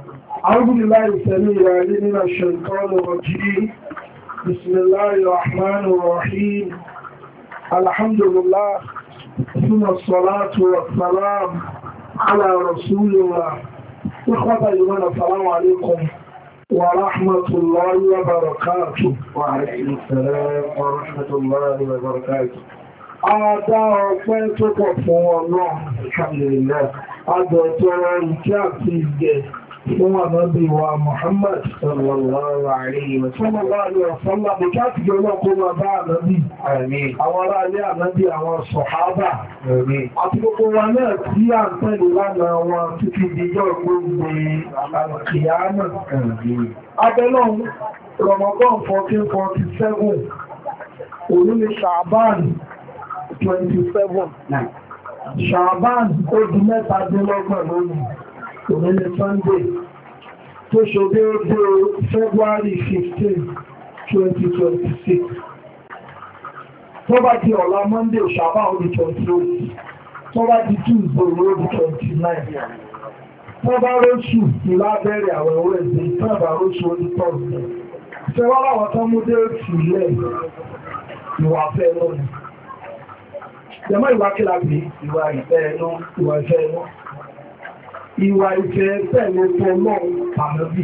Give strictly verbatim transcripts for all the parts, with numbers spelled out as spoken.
أعوذ بالله السميع العليم من الشيطان الرجيم. بسم الله الرحمن الرحيم. الحمد لله ثم الصلاة والسلام على رسول الله. إخوة الإيمان السلام عليكم ورحمة الله وبركاته. وعليكم السلام ورحمة الله وبركاته. Adá ọpẹ́ tó pọ̀ fún Ọlọ́run, alhamdulillah. Adọ̀tọ̀rọ̀ ìkẹ́ àti ìgẹ̀ fún ànábì wa Muhammad sallallahu alayhi wa sallam. Sallallahu alayhi wa sallam. Ìkẹ́ àti ìgẹ̀ Ọlọ́run kó máa bá ànábì. Àmín. Àwọn ará ilé ànábì, àwọn sọ̀hábà. Àmín. Àti gbogbo wa náà tí à ń tẹ̀lé lánàá wọn títí dijọ́ gbogbo àkìyámà. Àmín. Abẹ́lọ́run, Ramadan fourteen forty-seven, òní ni Ṣàbán twenty-seven. Ṣàbán ó di mẹ́tàdínlọ́gbọ̀n lónìí, òní ni Sunday, tó ṣe déédéé February fifteen twenty twenty-six. Tó bá di ọ̀la Monday, Ṣàbán ó di twenty-eight. Tó bá di Tuesday, ó di twenty-nine. Tó bá róṣù ìlábẹ̀rẹ̀ àwọn ẹ̀wọ̀ ẹ̀dẹ̀, tó bá róṣù ó di Thursday. Ṣé wọ́n láwọn tán mú déètì ilẹ̀ ìwà fẹ́ lónìí? Jẹmọ́ ìwà kí lábí ìwà ìfẹ́ ẹnu, ìwà ìfẹ́ ẹnu. Ìwà ìfẹ́ pẹ̀lú ọlọ́run àmọ́bí.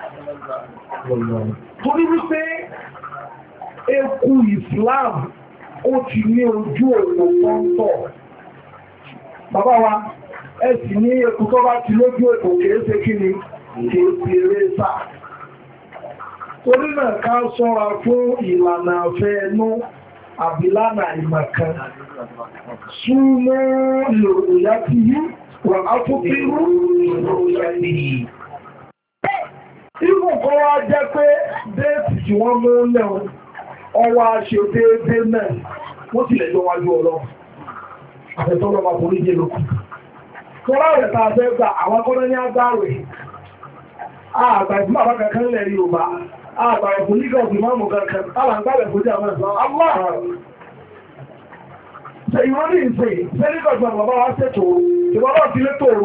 Torí wípé eku Islam ó ti ní ojú òpó pọ́ńtọ̀. Bàbá wa, ẹ sì ní eku tó bá ti lójú òpó kèése kí ni kèése rẹ́sà. Torí náà ká ṣọ́ra fún ìlànà àfẹ́ ẹnu àbìlànà ìmọ̀kan. Súnmọ́ ìròyà ti yí wà á tó bí rú ìròyà nìyí. Ìmọ̀ kan wá jẹ́ pé déètì tí wọ́n mú lẹ́wọ̀n, ọwọ́ ṣe déédé náà, wọ́n ti lẹ́jọ́ wájú ọlọ́run. Àfẹ́tọ́lọ́ bá borí jẹ́ lókù. Tọ́lá rẹ̀ ta fẹ́ gbà àwọn akọ́nà ní agbáwẹ̀. Àgbà ìgbìmọ̀ àbá kankan lẹ̀ Yorùbá. Àgbà ẹ̀kùn nígbà òfin máa mú kankan. Àlà ń gbàgbẹ̀ fún jẹ́ àwọn ẹ̀sán. Allah! Ṣé ìwọ́n ní ìsìn, ṣé nígbà ìgbà bàbá wa ṣètò ìbọ́lọ́ ti lé tòrú.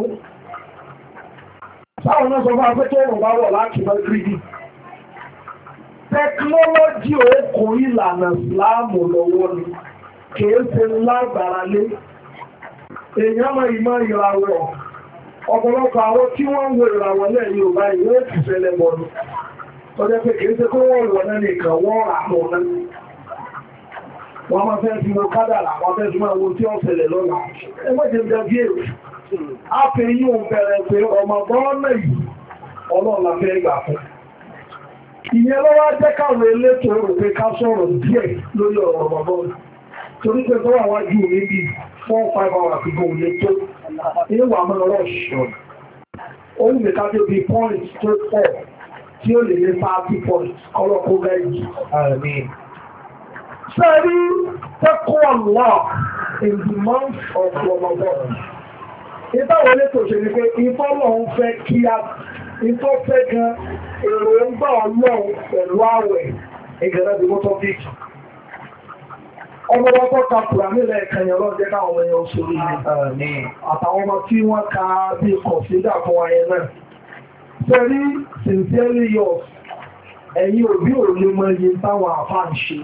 Sáwọn náà sọ fún afẹ́ tó rùn bá wọ̀ láti bá gírídì. Tẹkinọ́lọ́jì òkun ìlànà ìsìláàmù lọ́wọ́ ni, kìí ṣe lágbára lé. Èèyàn máa ìmọ̀ ìràwọ̀. Ọ̀pọ̀lọpọ̀ àwọn tí wọ́n ń wo ìràwọ̀ lẹ́ Yorùbá ìwé ìfẹ́lẹ̀ bọ̀dù. Tọ́jẹ́ pé kìí ṣe kó wọ́n wọ̀ náà nìkan wọ́n rà mọ́ náà. Wọ́n máa fẹ́ fi wo kádàrà, wọ́n fẹ́ fi máa wo tí ó ṣẹlẹ̀ lọ́la. Ẹgbẹ́ jẹ́ jẹ́ bí èrò. A fi yí òun bẹ̀rẹ̀ pé ọmọ gọ́ọ̀nà yìí ọlọ́ọ̀lá fẹ́ gbà fún. Ìyẹn ló wá jẹ́ káwọn elétò rò pé ká sọ̀rọ̀ díẹ̀ lórí ọ̀rọ̀ ọmọbọ́ọ̀lù. Torí pé tó wà wájú mi bí four five hours ago lè tó. Ìwà mọ́ rush. Ó wù mí ká dé bí point tó pọ̀ tí ó lè ní thirty points kọ́lọ̀ kó gáìjì. Àmín. Sẹ́rí tẹ́kọ̀ Allah in the month of Ramadan. Ìtàwọn elétò ṣe ni pé ìfọ́lọ̀ ń fẹ́ kí a ìtọ́ fẹ́ gan èrò ń gbà ọlọ́run pẹ̀lú àwẹ̀ ìgẹ̀rẹ́ bí mọ́tọ́ fíjì. Ọmọ wọn tó ka pùrà nílẹ̀ ìkẹyàn lọ jẹ́ káwọn ẹyẹ òṣèlú ní àtàwọn ọmọ tí wọ́n ka bí kọ̀sídà fún ayẹ náà. Sẹ́rí sincerely yours, ẹ̀yin òbí ò lè mọ iye táwọn àfá ń ṣe.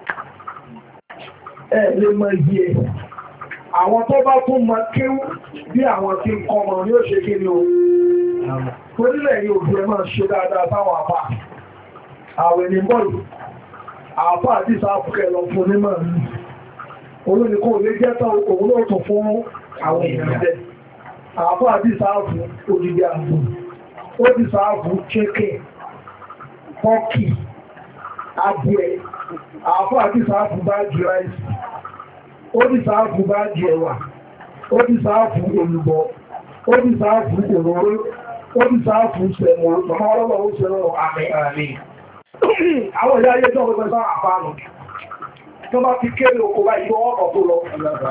Ẹ lè mọ iye ẹ̀. Àwọn tó bá tún mọ kéwú bí àwọn tí ń kọ́ mọ̀ ní ó ṣe kí ni o. Torílẹ̀ yìí òbí ẹ máa ṣe dáadáa táwọn àpá. Àwẹ̀ ní bọ́ọ̀lù, àpá àti ìsáàfùkẹ́ lọ fún onímọ̀ ní. Olónìkó lè jẹ́ tán òun ló tún fún àwọn èèyàn jẹ́. Àpá àti ìsáàfù òdìdí àgbò. Ó ti sáàfù chicken, pọ́kì, adìẹ. Àpá àti ìsáàfù bá jù ráìsì. Ó ti sáàfù bá jù ẹ̀wà. Ó ti sáàfù olùbọ̀. Ó ti sáàfù òróró. Ó ti sáàfù sẹ̀mọ̀ ọmọ ọlọ́wọ́ ó ṣe rọrùn àmì. Àwọn ìyá ayé jọ́ ọgbẹ́ sáà àfáànù. Tó bá ti kéré oko bá ìlú ọkọ̀ tó lọ.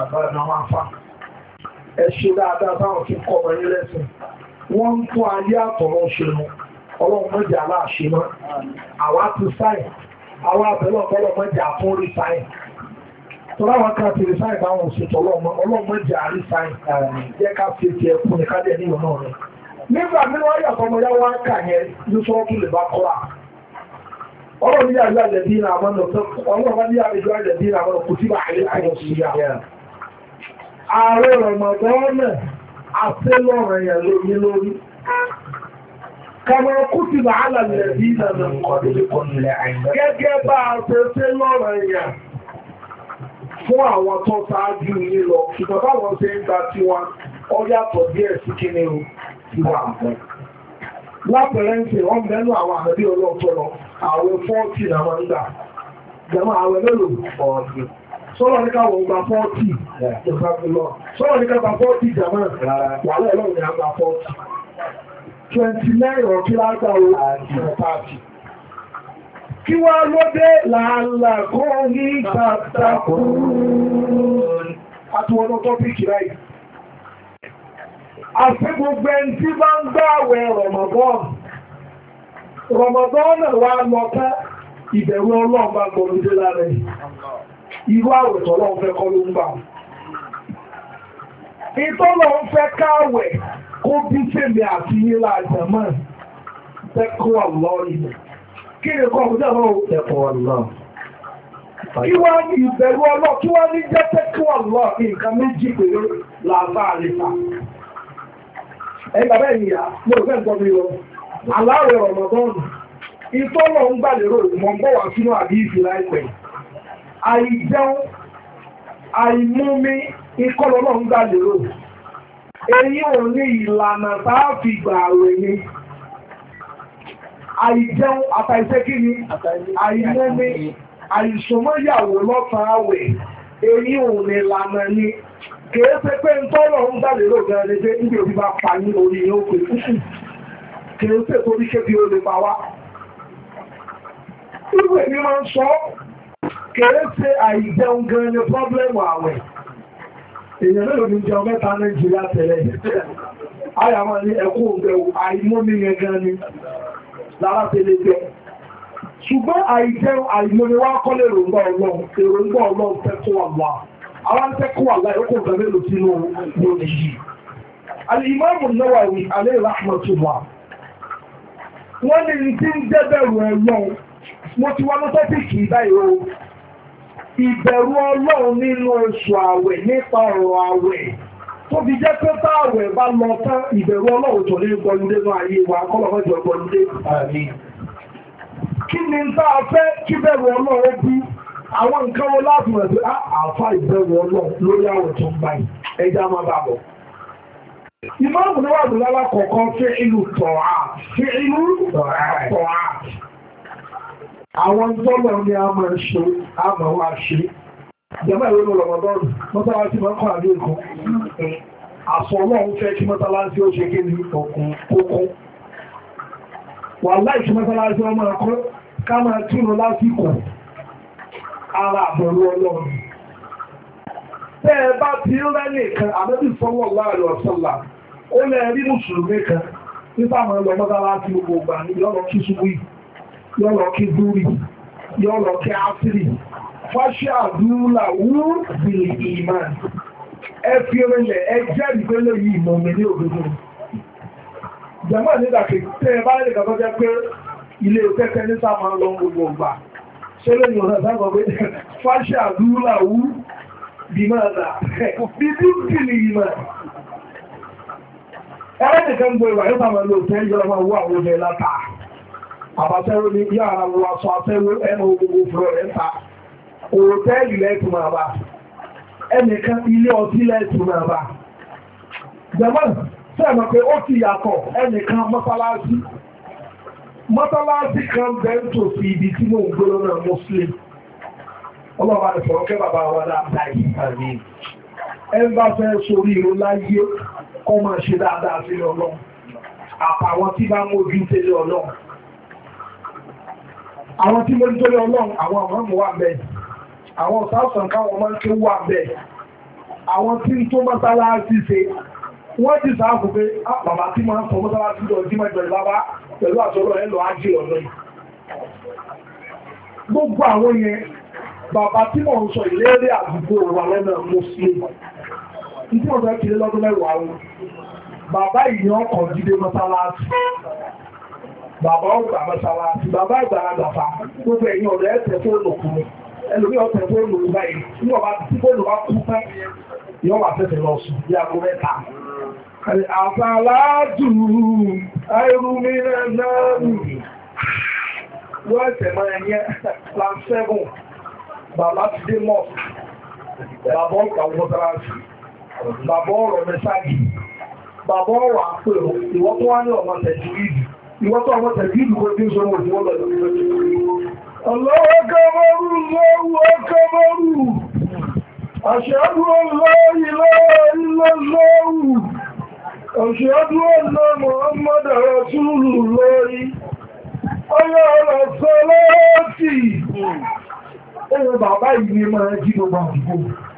Ẹ ṣe dáadáa sáwọn tí kọ́ ọmọ yín lẹ́sìn. Wọ́n ń tún ayé àtọ̀rọ̀ ṣe mọ́. Ọlọ́run mọ́jà aláàṣẹ mọ́. Àwa ti sáyìn. Àwa àbẹ̀lọ́ ọ̀pọ̀lọ́ mọ́jà fún rí sáyìn. Tọ́lá wọn kan ti rí sáyìn báwọn òṣètò ọlọ́run mọ́jà rí sáyìn. Jẹ́ ká fi ti ẹkùn ní kádẹ̀ nílò náà rẹ̀. nígbà nínú ayé àtọmọyá wá ń kà yẹn ní sọ́ọ́tù lè bá kọ́ra ọlọ́run ní àjọ àjẹ̀dí náà àmọ́ ọlọ́run ní àjọ àjẹ̀dí náà àmọ́ kò tí bá àlẹ́ àjọ sí yà ààrẹ rọ̀mọ̀dọ́nà àtẹ́lọ́rọ̀ yẹn lórí lórí kàmọ́ kú ti bá àlàlẹ̀dí náà gẹ́gẹ́ bá àtẹ́lọ́rọ̀ yẹn fún àwọn tó ṣáájú yìí lọ ṣùgbọ́n báwọn ṣe ń gba tiwọn ó yàtọ̀ díẹ̀ sí kí ni o ti wà fún. lápẹ̀rẹ̀ ń ṣe wọ́n mẹ́nu àwọn àmẹ́bí ọlọ́tọ̀lọ àwẹ̀ fọ́ọ̀tì náà máa ń gbà jẹ́mọ́ àwẹ̀ mélòó fọ́ọ̀tì sọ́lọ́ ní káwọ̀ gba fọ́ọ̀tì sọ́lọ́ ní káwọ̀ fọ́ọ̀tì jẹ́mọ́ wà lẹ́ẹ̀lọ́ ní àgbà fọ́ọ̀tì twenty nine ọ̀kí lágbà o thirty kí wá ló dé làálàkọ́ ní tàtàkùn àtúwọ́nà tọ́pìkì ráì àti gbogbo ẹni tí bá ń gbààwẹ̀ Ramadan Ramadan náà wá lọ́tẹ́ ìbẹ̀rù Ọlọ́run bá gbọ́lódé lára irú àwẹ̀ tọ́lọ́run fẹ́ kọ́ ló ń gbà ìtọ́lọ́run fẹ́ káwẹ̀ kó bí fèmí àti yílá àjẹmọ́ tẹ́kọ́ àlọ́ kí ni kọ́ ọ̀pọ̀ jẹ́ ẹ̀kọ́ ọ̀lọ́ kí wá ní ìbẹ̀rù ọlọ́ kí wá ní jẹ́ tẹ́kọ́ ọ̀lọ́ nǹkan méjì pẹ̀lú làbá àrífà ẹ̀yìn bàbá ìyá mo rò fẹ́ nǹkan mi lọ aláwẹ̀ Ramadan ìtọ́lọ̀ ń gbà lérò mọ̀ ń bọ̀ wá sínú àdíìsì láìpẹ́ àìjẹun àìmúmi ìkọlọ̀ náà ń gbà lérò èyí ò ní ìlànà tá a fi gbà àwẹ̀ ni àìjẹun àtàìsẹ́ kí ni àìmọ́mí àìsùnmọ́yàwó lọ́sàn àwẹ̀ èyí ò ní lànà ni kìí ṣe pé ń tọ́lọ̀ ń dálérò gẹ̀rẹ́ pé níbi òbí bá pa ní orí yóò pè fúfù kìí ṣe torí ṣé bí ó lè pa wá ìwé ní máa ń sọ kìí ṣe àìjẹun gan ni pọ́blẹ́mù àwẹ̀ èèyàn mélòó ní jẹun mẹ́ta Nàìjíríà tẹ̀lé àyàmọ́ ní ẹkú òǹgbẹ̀wò àìmọ́mí yẹn gan ni lára tẹ́lẹ̀ jẹ́ ṣùgbọ́n àìjẹun àìmọ́ni wá kọ́lẹ̀ èròǹgbà ọlọ́run èròǹgbà ọlọ́run tẹ́kọ́ àlá àwọn tẹ́kọ́ àlá ẹ̀kọ́ ìgbàmẹ́ lò sínú lónìí yìí Al-Imam An-Nawawi alayhi rahmatullah wọ́n ní tí ń jẹ́bẹ̀rù ọlọ́run mo ti wá lọ́tọ́pìkì báyìí o ìbẹ̀rù ọlọ́run nínú oṣù àwẹ̀ nípa ọ̀rọ̀ àwẹ̀ tó fi jẹ́ pé táàwẹ̀ bá lọ tán ìbẹ̀rù ọlọ́run tó lé gbọ́lúdé náà ayé wa kọ́lọ̀mọ́jọ gbọ́lúdé kí ni ń tá a fẹ́ kí bẹ̀rù ọlọ́run bí àwọn nǹkan wọn láti rẹ̀ pé àfá ìbẹ̀rù ọlọ́run lórí àwẹ̀ tó ń báyìí ẹjá máa bá bọ̀ ìmáàmù náà wà lọ́lá kọ̀ọ̀kan fẹ́ ìlú tọ̀á fẹ́ ìlú tọ̀á àwọn tọ́lọ̀ ni a máa ṣe a máa wá ṣe jẹ́mọ́ ìwé Ramadan mọ́sálásí máa ń kọ́ àdé ìkún àṣọ ọlọ́run fẹ́ kí mọ́sálásí ó ṣe kí ní ọkùn kókó wà láìsí mọ́sálásí ọmọ ẹ̀kọ́ ká máa kírun lásìkò ara àbẹ̀rù ọlọ́run tẹ́ ẹ bá ti rẹ́ nìkan àbẹ́bí sọ́wọ́ láàrin ọ̀sọ́là ó lẹ́ rí mùsùlùmí kan nípa àwọn ẹlọ mọ́sálásí gbogbo gbà ní yọ́lọ kí ṣubú yọ́lọ kí dúrì yọ́lọ kí ásírì fáṣẹ́ àdúrà wú bìlì ìmán ẹ fi orílẹ̀ ẹ jẹ́ ìgbélé yìí mọ̀ mi ní òdodo jẹ́mọ́ nígbàkì tẹ́ ẹ bá lè kàtọ́ jẹ́ pé ilé òkẹ́kẹ́ ní sáà máa ń lọ gbogbo ọgbà ṣé lóyìn ọ̀nà sáàkọ̀ pé fáṣẹ́ àdúrà wú bìmáàdà bíbí bìlì ìmán ẹ̀rẹ́ nìkan gbọ́ ìwà yóò máa lò tẹ́ ìjọba máa wú àwọn ọmọ ẹ̀láta àbáṣẹ́rò ní bí ara wọ aṣọ afẹ́wó ẹnu gbogbo fúrọ̀ rẹ̀ ta òtẹ́ẹ̀lì lẹ́tù máa bá ẹnìkan ilé ọtí lẹ́tù máa bá jẹ́mọ́n sẹ́mọ̀ pé ó ti yàtọ̀ ẹnìkan mọ́sálásí mọ́sálásí kan bẹ́ntò sí ibi tí mò ń gbọ́lọ́ náà Muslim ọlọ́pàá ní sọ̀rọ̀ kẹ́ bàbá wa dáadáa yìí ẹ ń bá fẹ́ sórí ìró láyé kọ́ máa ṣe dáadáa sí Ọlọ́run àpàwọn tí bá mójú tẹ́lẹ̀ Ọlọ́run àwọn tí mójú tẹ́lẹ̀ Ọlọ́run àwọn ọmọ mọ̀ wà bẹ́ẹ̀ àwọn ọ̀sáàsàn káwọn máa ń ké wà bẹ́ẹ̀ àwọn tí tó mọ́sálásí ṣe wọ́n ti sáàfù pé bàbá tí máa ń sọ mọ́sálásí lọ sí mẹ́jọ ìbábá pẹ̀lú àtọ́rọ̀ ẹlọ ajé ọ̀nà yìí gbogbo àwọn yẹn bàbá tí mọ̀ ń sọ ìlérí àdúgbò wà lọ́nà Muslim ìdí ọ̀dọ́ kìí lọ́dún mẹ́wàá wọn bàbá ìní ọkọ̀ jíde mọ́sálásí bàbá ọgbà mọ́sálásí bàbá ìgbà àgbàfà gbogbo ẹ̀yìn ọ̀rẹ́ ẹ̀tẹ̀ fóònù kùn ẹlòmí ọ̀tẹ̀ fóònù báyìí ní ọba tí fóònù bá kú pẹ́ yọ wà tẹ́tẹ̀ lọ sùn bí aago mẹ́ta àfàlátù àìrùmíràn náà wọ́n ẹ̀tẹ̀ máa ẹ̀yẹ plan seven bàbá ti dé mọ́ bàbá ọgbà mọ́sálásí bàbá ọ̀rọ̀ mẹ́sàgì bàbá ọ̀rọ̀ àpèrò ìwọ́n tó wá ní ọmọ tẹ̀jú ìdù ìwọ́n tó ọmọ tẹ̀jú ìdù kó tí ń sọ́mọ̀ ìwọ́n lọ lórí Allahu akbar Allahu akbar ashhadu an la ilaha illallah ashhadu anna Muhammadar rasulullah hayya ala salati ohun bàbá ìgbé máa jí gbogbo àdúgbò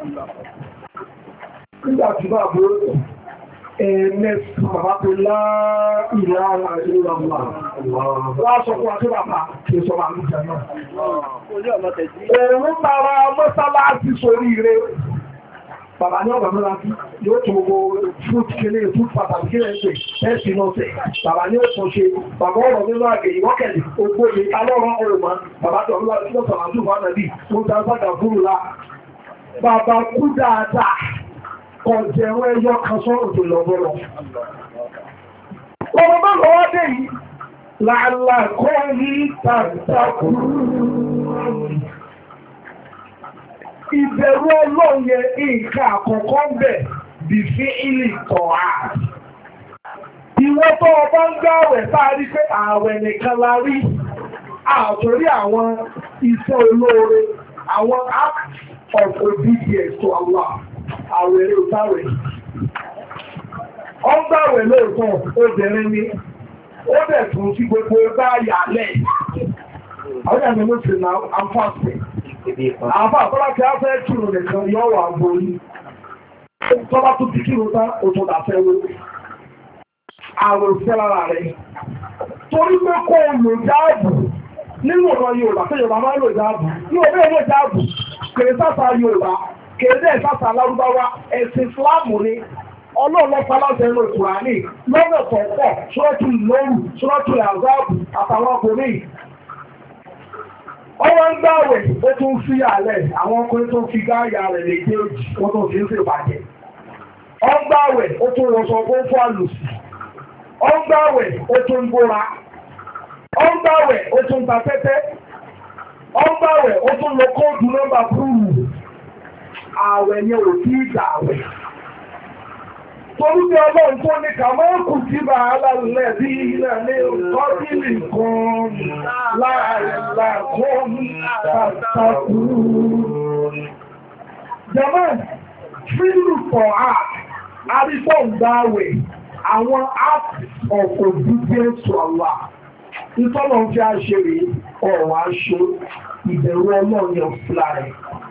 nígbà tí bá bó ẹ̀ẹ́mẹ́sì bàbá pé láàrín ara ìlú àmà láàṣọ́kún àti bàbá kí sọ máa lújà náà ẹ̀rùn tara mọ́sálásí sórí ire bàbá ní ọgbà mọ́láti yóò tó gbogbo fút kílé fút pàtàkì kílẹ̀ ń pè ẹ́sì náà tẹ̀ bàbá ní ó tún ṣe bàbá ọ̀rọ̀ nínú àgbè ìwọ́kẹ̀lẹ̀ ogbó ní alọ́rọ̀ ọ̀rọ̀ mọ́ bàbá tó ọ̀rọ̀ láti lọ́sàn àdúgbò wọn nàbí ó dá sádà fúrù lá bàbá kú dáadáa ọ̀jẹ̀rún ẹyọ kan sọ́rọ̀ tó lọ bọ́rọ̀ ọmọ bá lọ́wọ́ dé yìí làálàkọ́ ní tàbí ìbẹ̀rù ọlọ́yẹ nǹkan àkọ́kọ́ ń bẹ̀ bí fi ilé tọ̀ á. Ìwọ́n tó ọba ń gbá àwẹ̀ sáárí pé ààwẹ̀ nìkan la rí àtòrí àwọn iṣẹ́ olóore àwọn act of obedience to Allah àwẹ̀rẹ̀ òtáwẹ̀. Ó ń gbàwẹ̀ lóòótọ́ obìnrin ni ó dẹ̀ tún sí gbogbo bá yàlẹ̀. Àwọn ìyàmì ló sì náà àǹfààní. Àbá àtọ́lá tí a fẹ́ kírò nìkan yọ́ wà borí. Tọ́lá tó ti kírò tá òtò dàfẹ́ wó. Àrò ìfẹ́ lára rẹ̀. Torí pé kó o lò jáàbù nínú ọ̀nà Yorùbá tó Yorùbá máa ń lò jáàbù. Yóò bẹ́ẹ̀ lò jáàbù. Kèrè sáfà Yorùbá, kèrè dẹ́ sáfà Lárúbáwá, ẹ̀sìn Ìsìláàmù ni. Ọlọ́ọ̀lọ́pàá láti ẹnu Kùránì lọ́nà kọ̀ọ̀kọ̀, Suratul Nur, Suratul Ahzab àtàwọn ọkùnrin. Ọwọ́ ń gbáwẹ̀ ó tún fi àlẹ́ àwọn ọkùnrin tó fi gáyà rẹ̀ lè dé wọ́n tó fi ń fi bàjẹ́. Ọ ń gbáwẹ̀ ó tún wọ́sọ fún fún àlùsì. Ọ ń gbáwẹ̀ ó tún gbóra. Ọ ń gbáwẹ̀ ó tún ta tẹ́tẹ́. Ọ ń gbáwẹ̀ ó tún lọ kóòdù nọ́mbà púrù. Ààwẹ̀ yẹn ò tí ìgbà àwẹ̀. Torí bí ọlọ́run tó ní kàmọ́kù tí bá alálẹ̀ bí ilẹ̀ ní ọdílì kan láàrínláàkún pàtàkù. Jẹ́mọ́, fílù for art, àrífọ́ ìgbàwẹ̀, àwọn acts of obedience to Allah. Ìtọ́lọ̀ fi a ṣe rí ọ̀rọ̀ aṣọ ìbẹ̀rù ọlọ́run yẹn fúlàrẹ̀.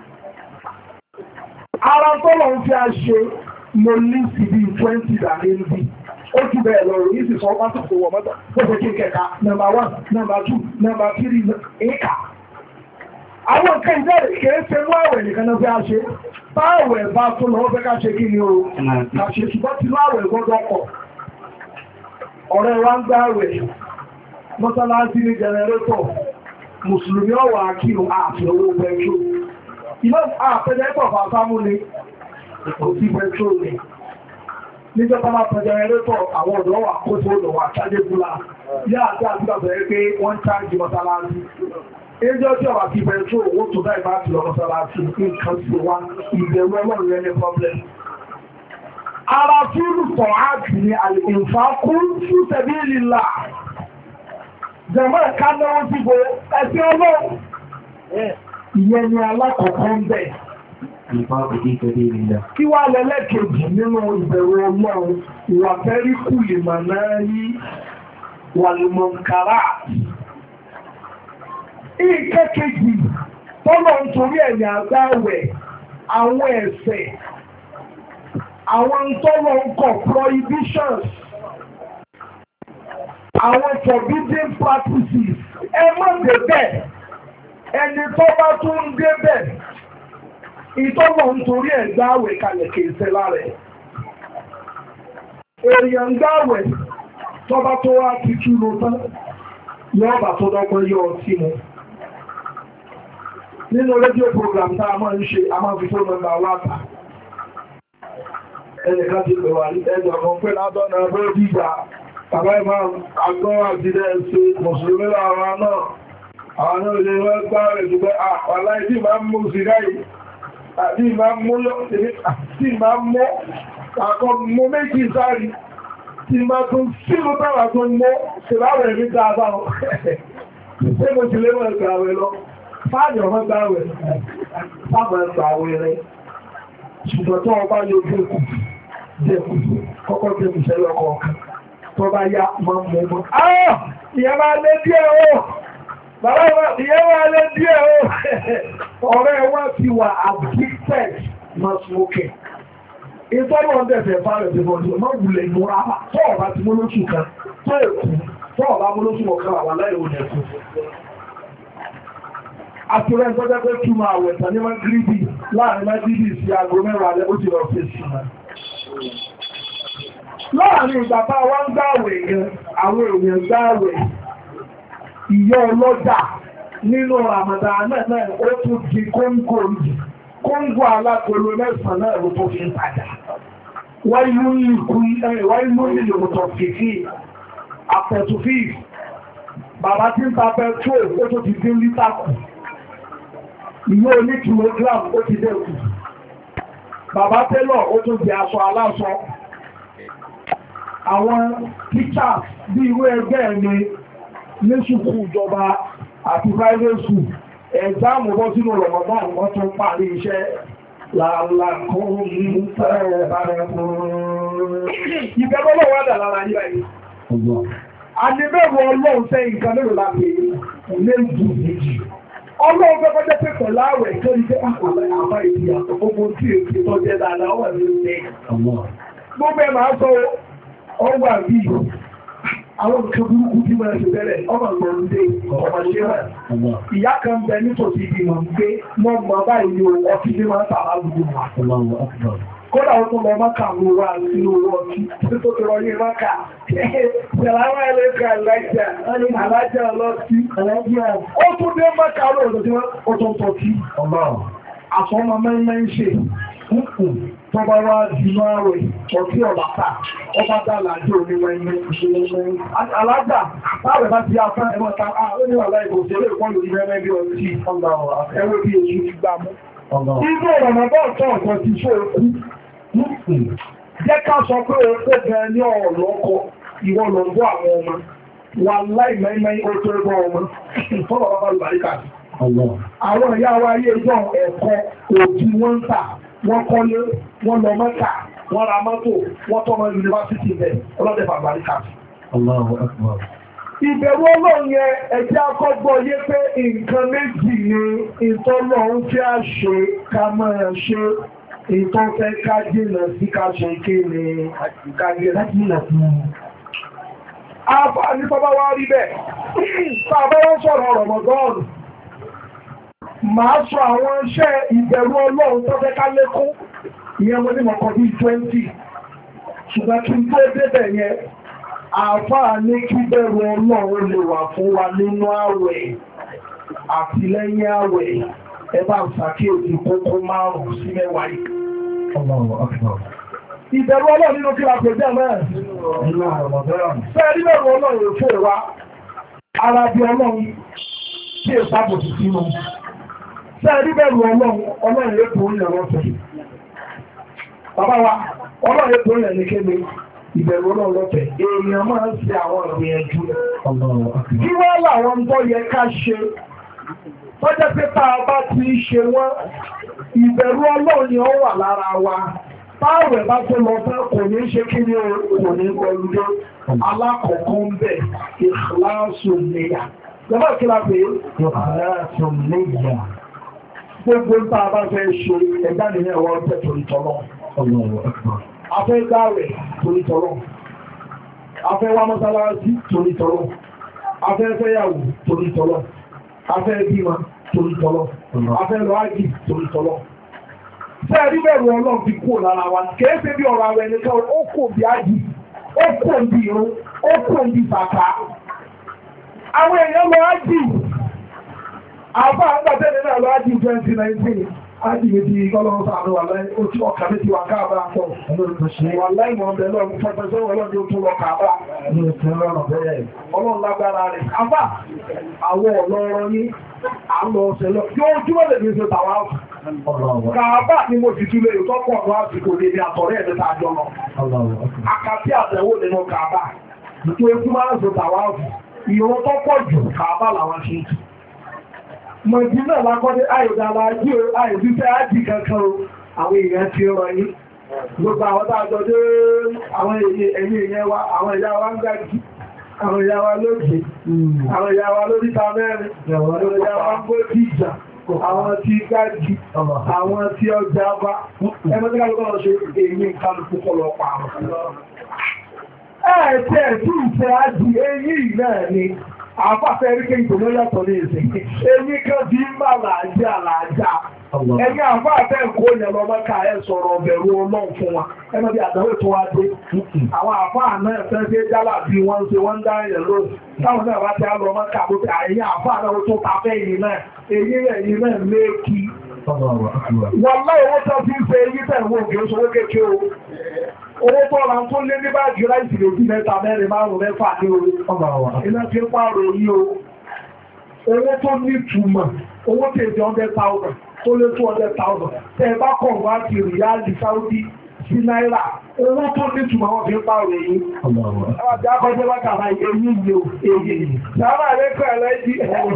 Ara tọ́lọ̀ fi a ṣe mo ní sí bí twenty dà ní ibi ó jù bẹ́ẹ̀ lọ rí sí sọ bá tàbí wọ mọ́tọ̀ ó fẹ́ kí kẹta number one number two number three éka àwọn nǹkan ìbẹ̀rẹ̀ kìí ṣe mú àwẹ̀ nìkan náà fẹ́ a ṣe báwẹ̀ bá tó lọ ó fẹ́ ká ṣe kí ni o kà ṣe ṣùgbọ́n tí láwẹ̀ gbọ́dọ̀ pọ̀ ọ̀rẹ́ wa ń gbá àwẹ̀ mọ́sálásí ní jẹnẹrétọ̀ mùsùlùmí ọ̀wà akíhùn àti owó pẹ̀tró ìlú àpẹjẹ́pọ̀ fàfámú ni kò sí pẹ̀tró ni níjọba máa pẹ̀jẹ̀ jẹnẹrétọ̀ àwọn ọ̀dọ́ wà kó tó lọ wà ṣájé fúlá yá àti àtúgbà bẹ̀rẹ̀ pé wọ́n chájì mọ́sálásí ẹjọ́ tí ọ̀wà kí pẹ̀tró owó tó dá ìbá ti lọ mọ́sálásí nǹkan sí wa ìbẹ̀rù ọlọ́run rẹ̀ ní problem ara fíìlù tọ̀ áàtì ni àlèkùnfà kún fún sabilillah jẹ̀mọ́ ẹ̀ká náwó síbo ẹ̀sìn ọlọ́run ìyẹn ni alákọ̀ọ́kọ́ ń bẹ̀. Kí wá lẹ́lẹ́kejì nínú ìbẹ̀rù ọlọ́run ìwà fẹ́rí kù ìmọ̀ náà yí wà lùmọ̀ nkàrà. Ìkẹ́kejì tọ́lọ̀ ń torí ẹ̀yà àgbáwẹ̀ àwọn ẹ̀ṣẹ̀ àwọn tọ́lọ̀ ń kọ̀ prohibitions àwọn forbidden practices ẹ má débẹ̀ ẹni tó bá tún ń débẹ̀ ìtọ́wọ̀ ń torí ẹ̀gbá àwẹ̀ kalẹ̀ kìí ṣe lára ẹ̀ èèyàn gbáwẹ̀ tọ́bá tó wá ti túnú tán yọ́ bà tó dọ́gbọ́n yọ ọtí mu nínú rédíò program tá a máa ń ṣe a máa fi tó nọ́mbà wáta ẹnìkan ti pè wà ní ẹgbẹ̀ ọ̀kan pé látọ́nà ẹgbẹ́ ìgbà bàbá ìmá àgbọ́ àjídẹ́ ṣe mùsùlùmí lára náà àwọn náà lè wọ́n gbá rẹ̀ jùgbẹ́ àpàlá ìdí máa ń mú sí ráyìí àti ìmá mú àkọ́ mú méjì sáàrí tí máa tún sínú tàwà tó mọ́ ṣèláwẹ̀ ní dáadáa ṣe mo ti léwọ̀ ẹgbàwẹ̀ lọ fáàdì ọmọ gbàwẹ̀ fáàmà ẹgbàwẹ̀ rẹ̀ ṣùgbọ́n tó ọba lè dẹ́kù dẹ́kù kọ́kọ́ dẹ́kù sẹ́lẹ̀ ọkọ̀ọ̀kan tó bá yá máa mọ́ mọ́ ah ìyẹn máa lé díẹ̀ o bàbá ìyẹn máa lé díẹ̀ o ọ̀rẹ́ wọn ti wà addicted máa smoking ìtọ́lù ọ̀dẹ̀fẹ̀ fàárẹ̀ tí wọ́n mọ́ wùlẹ̀ ìmúra tó ọ̀bá ti mọ́lóṣù kan tó èkú tó ọ̀bá mọ́lóṣù ọ̀kan wà láìwò nẹ̀kú. Àtúrẹ́ ìtọ́jẹ́ pé kí máa wẹ̀ta ní Mágíríbì láàrin Mágíríbì sí aago mẹ́wàá lẹ́ ó ti lọ sí sí. Láàrin ìgbà bá wá ń gbààwẹ̀ gan, àwọn èèyàn gbààwẹ̀ ìyá ọlọ́jà nínú Ramadan náà ó tún di kóńgò yìí. Kóńgò alákòóló mẹ́sàn-án náà ló tó fi ń padà. Wáyé ló ní ìlòmọ̀tọ̀ fìfì, àpẹ̀tùfì, bàbá tí ń ta pẹ̀tró ó tó ti dín lítà kù. Ìyó oní kìlógíràm ó ti dẹ́kù. Bàbá tẹ́lọ̀ ó tó di aṣọ aláṣọ. Àwọn teachers bí ìwé ẹgbẹ́ mi ní ṣùkú ìjọba àti private school. Ẹ̀záàmù bọ́ sínú Ramadan wọ́n tún parí iṣẹ́ làálàkún fẹ́rẹ̀ bára fún ìbẹ̀rẹ̀ wà dà lára yíra yìí. Àníbẹ̀rù Ọlọ́run tẹ́ nǹkan mẹ́rọ láti méjì méjì. Ọlọ́run fẹ́ kọjẹ́ pé pẹ̀lú àwẹ̀ tó ní pé àpàlẹ̀ àbá ìdíyà gbogbo tí èkì tó jẹ́ dáadáa wà ní ilé. Gbogbo ẹ̀ máa sọ ọwà bí àwọn nǹkan burúkú tí wọ́n ṣe bẹ̀rẹ̀ ọmọ ìgbọ̀nde ọmọ ṣe rẹ̀. Ìyá kan bẹ nítòsí ibi mọ̀ ń gbé mọ́ mọ́ báyìí ní ọtí tí máa ń tà lálùgbò wà. Kódà ó tún lọ mọ́kà ló wà sínú owó ọtí tí tó tọrọ ní mọ́kà. Ṣẹ̀láwọ́ ẹlẹ́kà alájà, alájà ọlọ́tí. Ó tún dé mọ́kà lóòrùn tí wọ́n tún tọ́ tí. Àsọ́mọ mẹ́rin ń ṣe. Tọ́bá wá dínú àwẹ̀ ọ̀tí ọ̀bàtà, ọba dálà jẹ́ oníwẹ̀ inú ìṣẹ́lẹ̀ alájà, láàrẹ̀ bá ti afẹ́ ẹmọ́ta, ó ní wà láìbò tí ó lè pọ́ lórí mẹ́rin bí ọtí ẹwẹ́ bí èṣù ti gbá mú. Inú ọ̀rọ̀mọ̀bọ̀ ọ̀tọ́ ọ̀tọ́ ti ṣó ekú. Jẹ́ ká sọ pé ó pé gan ní ọ̀lọ́kọ ìwọ lọ́gbọ́ àwọn ọmọ, wà láì mẹ́rin ó tó ẹgbọ́ ọmọ, fọ́lọ̀ bàbá lùbáríkà. Àwọn ìyá wa ayé ẹjọ́ ẹ̀kọ́ òjì wọ́n ń tà wọ́n kọ́lé, wọ́n lọ Mẹ́kà, wọ́n ra mọ́tò, wọ́n tọ́mọ yunifásitì bẹ̀, ọlọ́dẹ̀ bàbáríkà. Ìbẹ̀rù Ọlọ́run yẹn ẹ̀jẹ̀ akọ́gbọ́ yé pé nǹkan méjì ni ìtọ́lọ́run tí a ṣe ká máa ṣe ìtọ́fẹ́ ká jìnà sí ká ṣe kí ni kájẹ́ láti jìnà sí. Àbá ní tọ́bá wá rí bẹ́ẹ̀, tàbá wọ́n sọ̀rọ̀ Ramadan. Màá sọ àwọn iṣẹ́ ìbẹ̀rù Ọlọ́run tó fẹ́ ká lékún, ìyẹn mo ní mọ̀kàn bí twenty. Ṣùgbọ́n kí n tó débẹ̀ yẹn, àfáà ní kí bẹ̀rù Ọlọ́run lè wà fún wa nínú àwẹ̀ àti lẹ́yìn àwẹ̀, ẹ bá ń ṣàkíyèsí kókó márùn-ún sí mẹ́wàá yìí. Ìbẹ̀rù Ọlọ́run nínú kí la pè jẹ́ mẹ́rin. Fẹ́ẹ́ rí bẹ̀rù Ọlọ́run fún ìwá, ara bí Ọlọ́run tí èsàbò sí sínú. Sẹ́ẹ̀rí bẹ̀rù Ọlọ́run, Ọlọ́run lè tó ilẹ̀ lọ́fẹ̀. Bàbá wa, Ọlọ́run lè tó ilẹ̀ ní kéde ìbẹ̀rù Ọlọ́run lọ́fẹ̀. Èèyàn máa ń ṣe àwọn ìgbìyànjú. Kí wọ́n láwọn tó yẹ ká ṣe, tó jẹ́ pé tá a bá ti ṣe wọ́n, ìbẹ̀rù Ọlọ́run ni ó wà lára wa. Táwẹ̀ bá tó lọ fẹ́ kò ní ṣe kí ni kò ní gbọ́lúdé. Alákọ̀ọ́kọ́ ń bẹ̀, ìkìláàsù nìyà. Jọba kí la pè é? Ìkìláàsù nìyà. Gbogbo ń bá bá fẹ́ ṣe ẹ̀dá nìyẹn ẹ̀wọ̀n tẹ́ torí tọ́lọ́. Afẹ́ gbáwẹ̀ torí tọ́lọ́. Afẹ́ wá mọ́sálásí torí tọ́lọ́. Afẹ́ fẹ́yàwó torí tọ́lọ́. Afẹ́ bímọ torí tọ́lọ́. Afẹ́ lọ ájì torí tọ́lọ́. Fẹ́ rí bẹ̀rù Ọlọ́run fi kú lára wa. Kèé ṣe bí ọ̀rọ̀ àwẹ̀ nìkan ó kò bí ájì. ó kò ń bí irun ó kò ń bí bàtà àwọn èèyàn lọ ájì àbá àgbàtẹ́lẹ̀ náà lọ ájì twenty nineteen ájì mi ti kọ́lọ́run sàánú wà láì ó tí ọkà mi ti wà káàbà pọ̀ wà láì mọ̀ ọ̀bẹ̀ lọ pẹ̀pẹ̀sẹ̀ ọlọ́dún tó lọ káàbà ọlọ́run lágbára rẹ̀ àbá àwọn ọlọ́rọ̀ yín àlọ́ ọ̀sẹ̀ lọ yóò jùmọ̀ lè fi ṣe tàwa káàbà ni mo ti túlé ìtọ́pọ̀ ọ̀dọ́ àsìkò lè àtọ̀rẹ́ ẹ̀dẹ́ta àjọ lọ àkàtí àtẹ̀wò nínú káàbà tó ekú máa ń ṣe tàwa ìwọ̀n tó pọ̀ jù káàbà làwọn ṣe jù Mọ̀dínà lákọ́dé àìdára ají o, àìdíṣẹ́ ájì kankan o, àwọn èèyàn ti rọ yí. Gbogbo àwọn tààjọ dé àwọn ẹ̀yìn èèyàn wa, àwọn ìyá wa ń gájì, àwọn ìyá wa lókè, àwọn ìyá wa lóríta mẹ́rin, àwọn ìyá wa ń bó tí ìjà, àwọn tí gájì, àwọn tí ọjà bá, ẹgbẹ́ tí kálùkọ́ ṣe èyí kálùkù kọlọ pa àwọn. Ẹ̀ẹ̀tẹ̀ tí ìfẹ́ ájì èyí náà ni àfáfẹ́ ríkẹ́ ìtòmọ́ yàtọ̀ ní ìsìn èyí kan bí ń bá làájá làájá ẹni àfáfẹ́ ìkó yẹn lọ mọ́ká ẹ sọ̀rọ̀ ọ̀bẹ̀rù ọlọ́run fún wa ẹmọ́ bí àdáwò tó wá dé àwọn àfáà náà fẹ́ fẹ́ jálà bí wọ́n ṣe wọ́n dá yẹn lóòrùn táwọn náà bá ti á lọ mọ́ká bó ti àyè àfáà náà tó ta fẹ́ yìí náà èyí ẹ̀yìn náà léèkì wọ́n láì owó tó fi ń fẹ́ èyí tẹ̀ wọ́n kì í sọwọ́ kékeré o owó tọ́ra tó lé ní bájì láìsì lè bí mẹ́ta mẹ́rin márùn-ún mẹ́fà ní orí iná tí ń pààrọ̀ yí o owó tó ní túmọ̀ owó tí èdè one hundred thousand tó lé two hundred thousand tẹ́ bá kọ̀ wá ti ríálì Saudi sí náírà owó tó ní túmọ̀ wọ́n fi ń pààrọ̀ yí ọjà akọ́jọ́ bá kàrà èyí yìí o èyí sábà lẹ́kọ̀ọ́ ẹlẹ́jì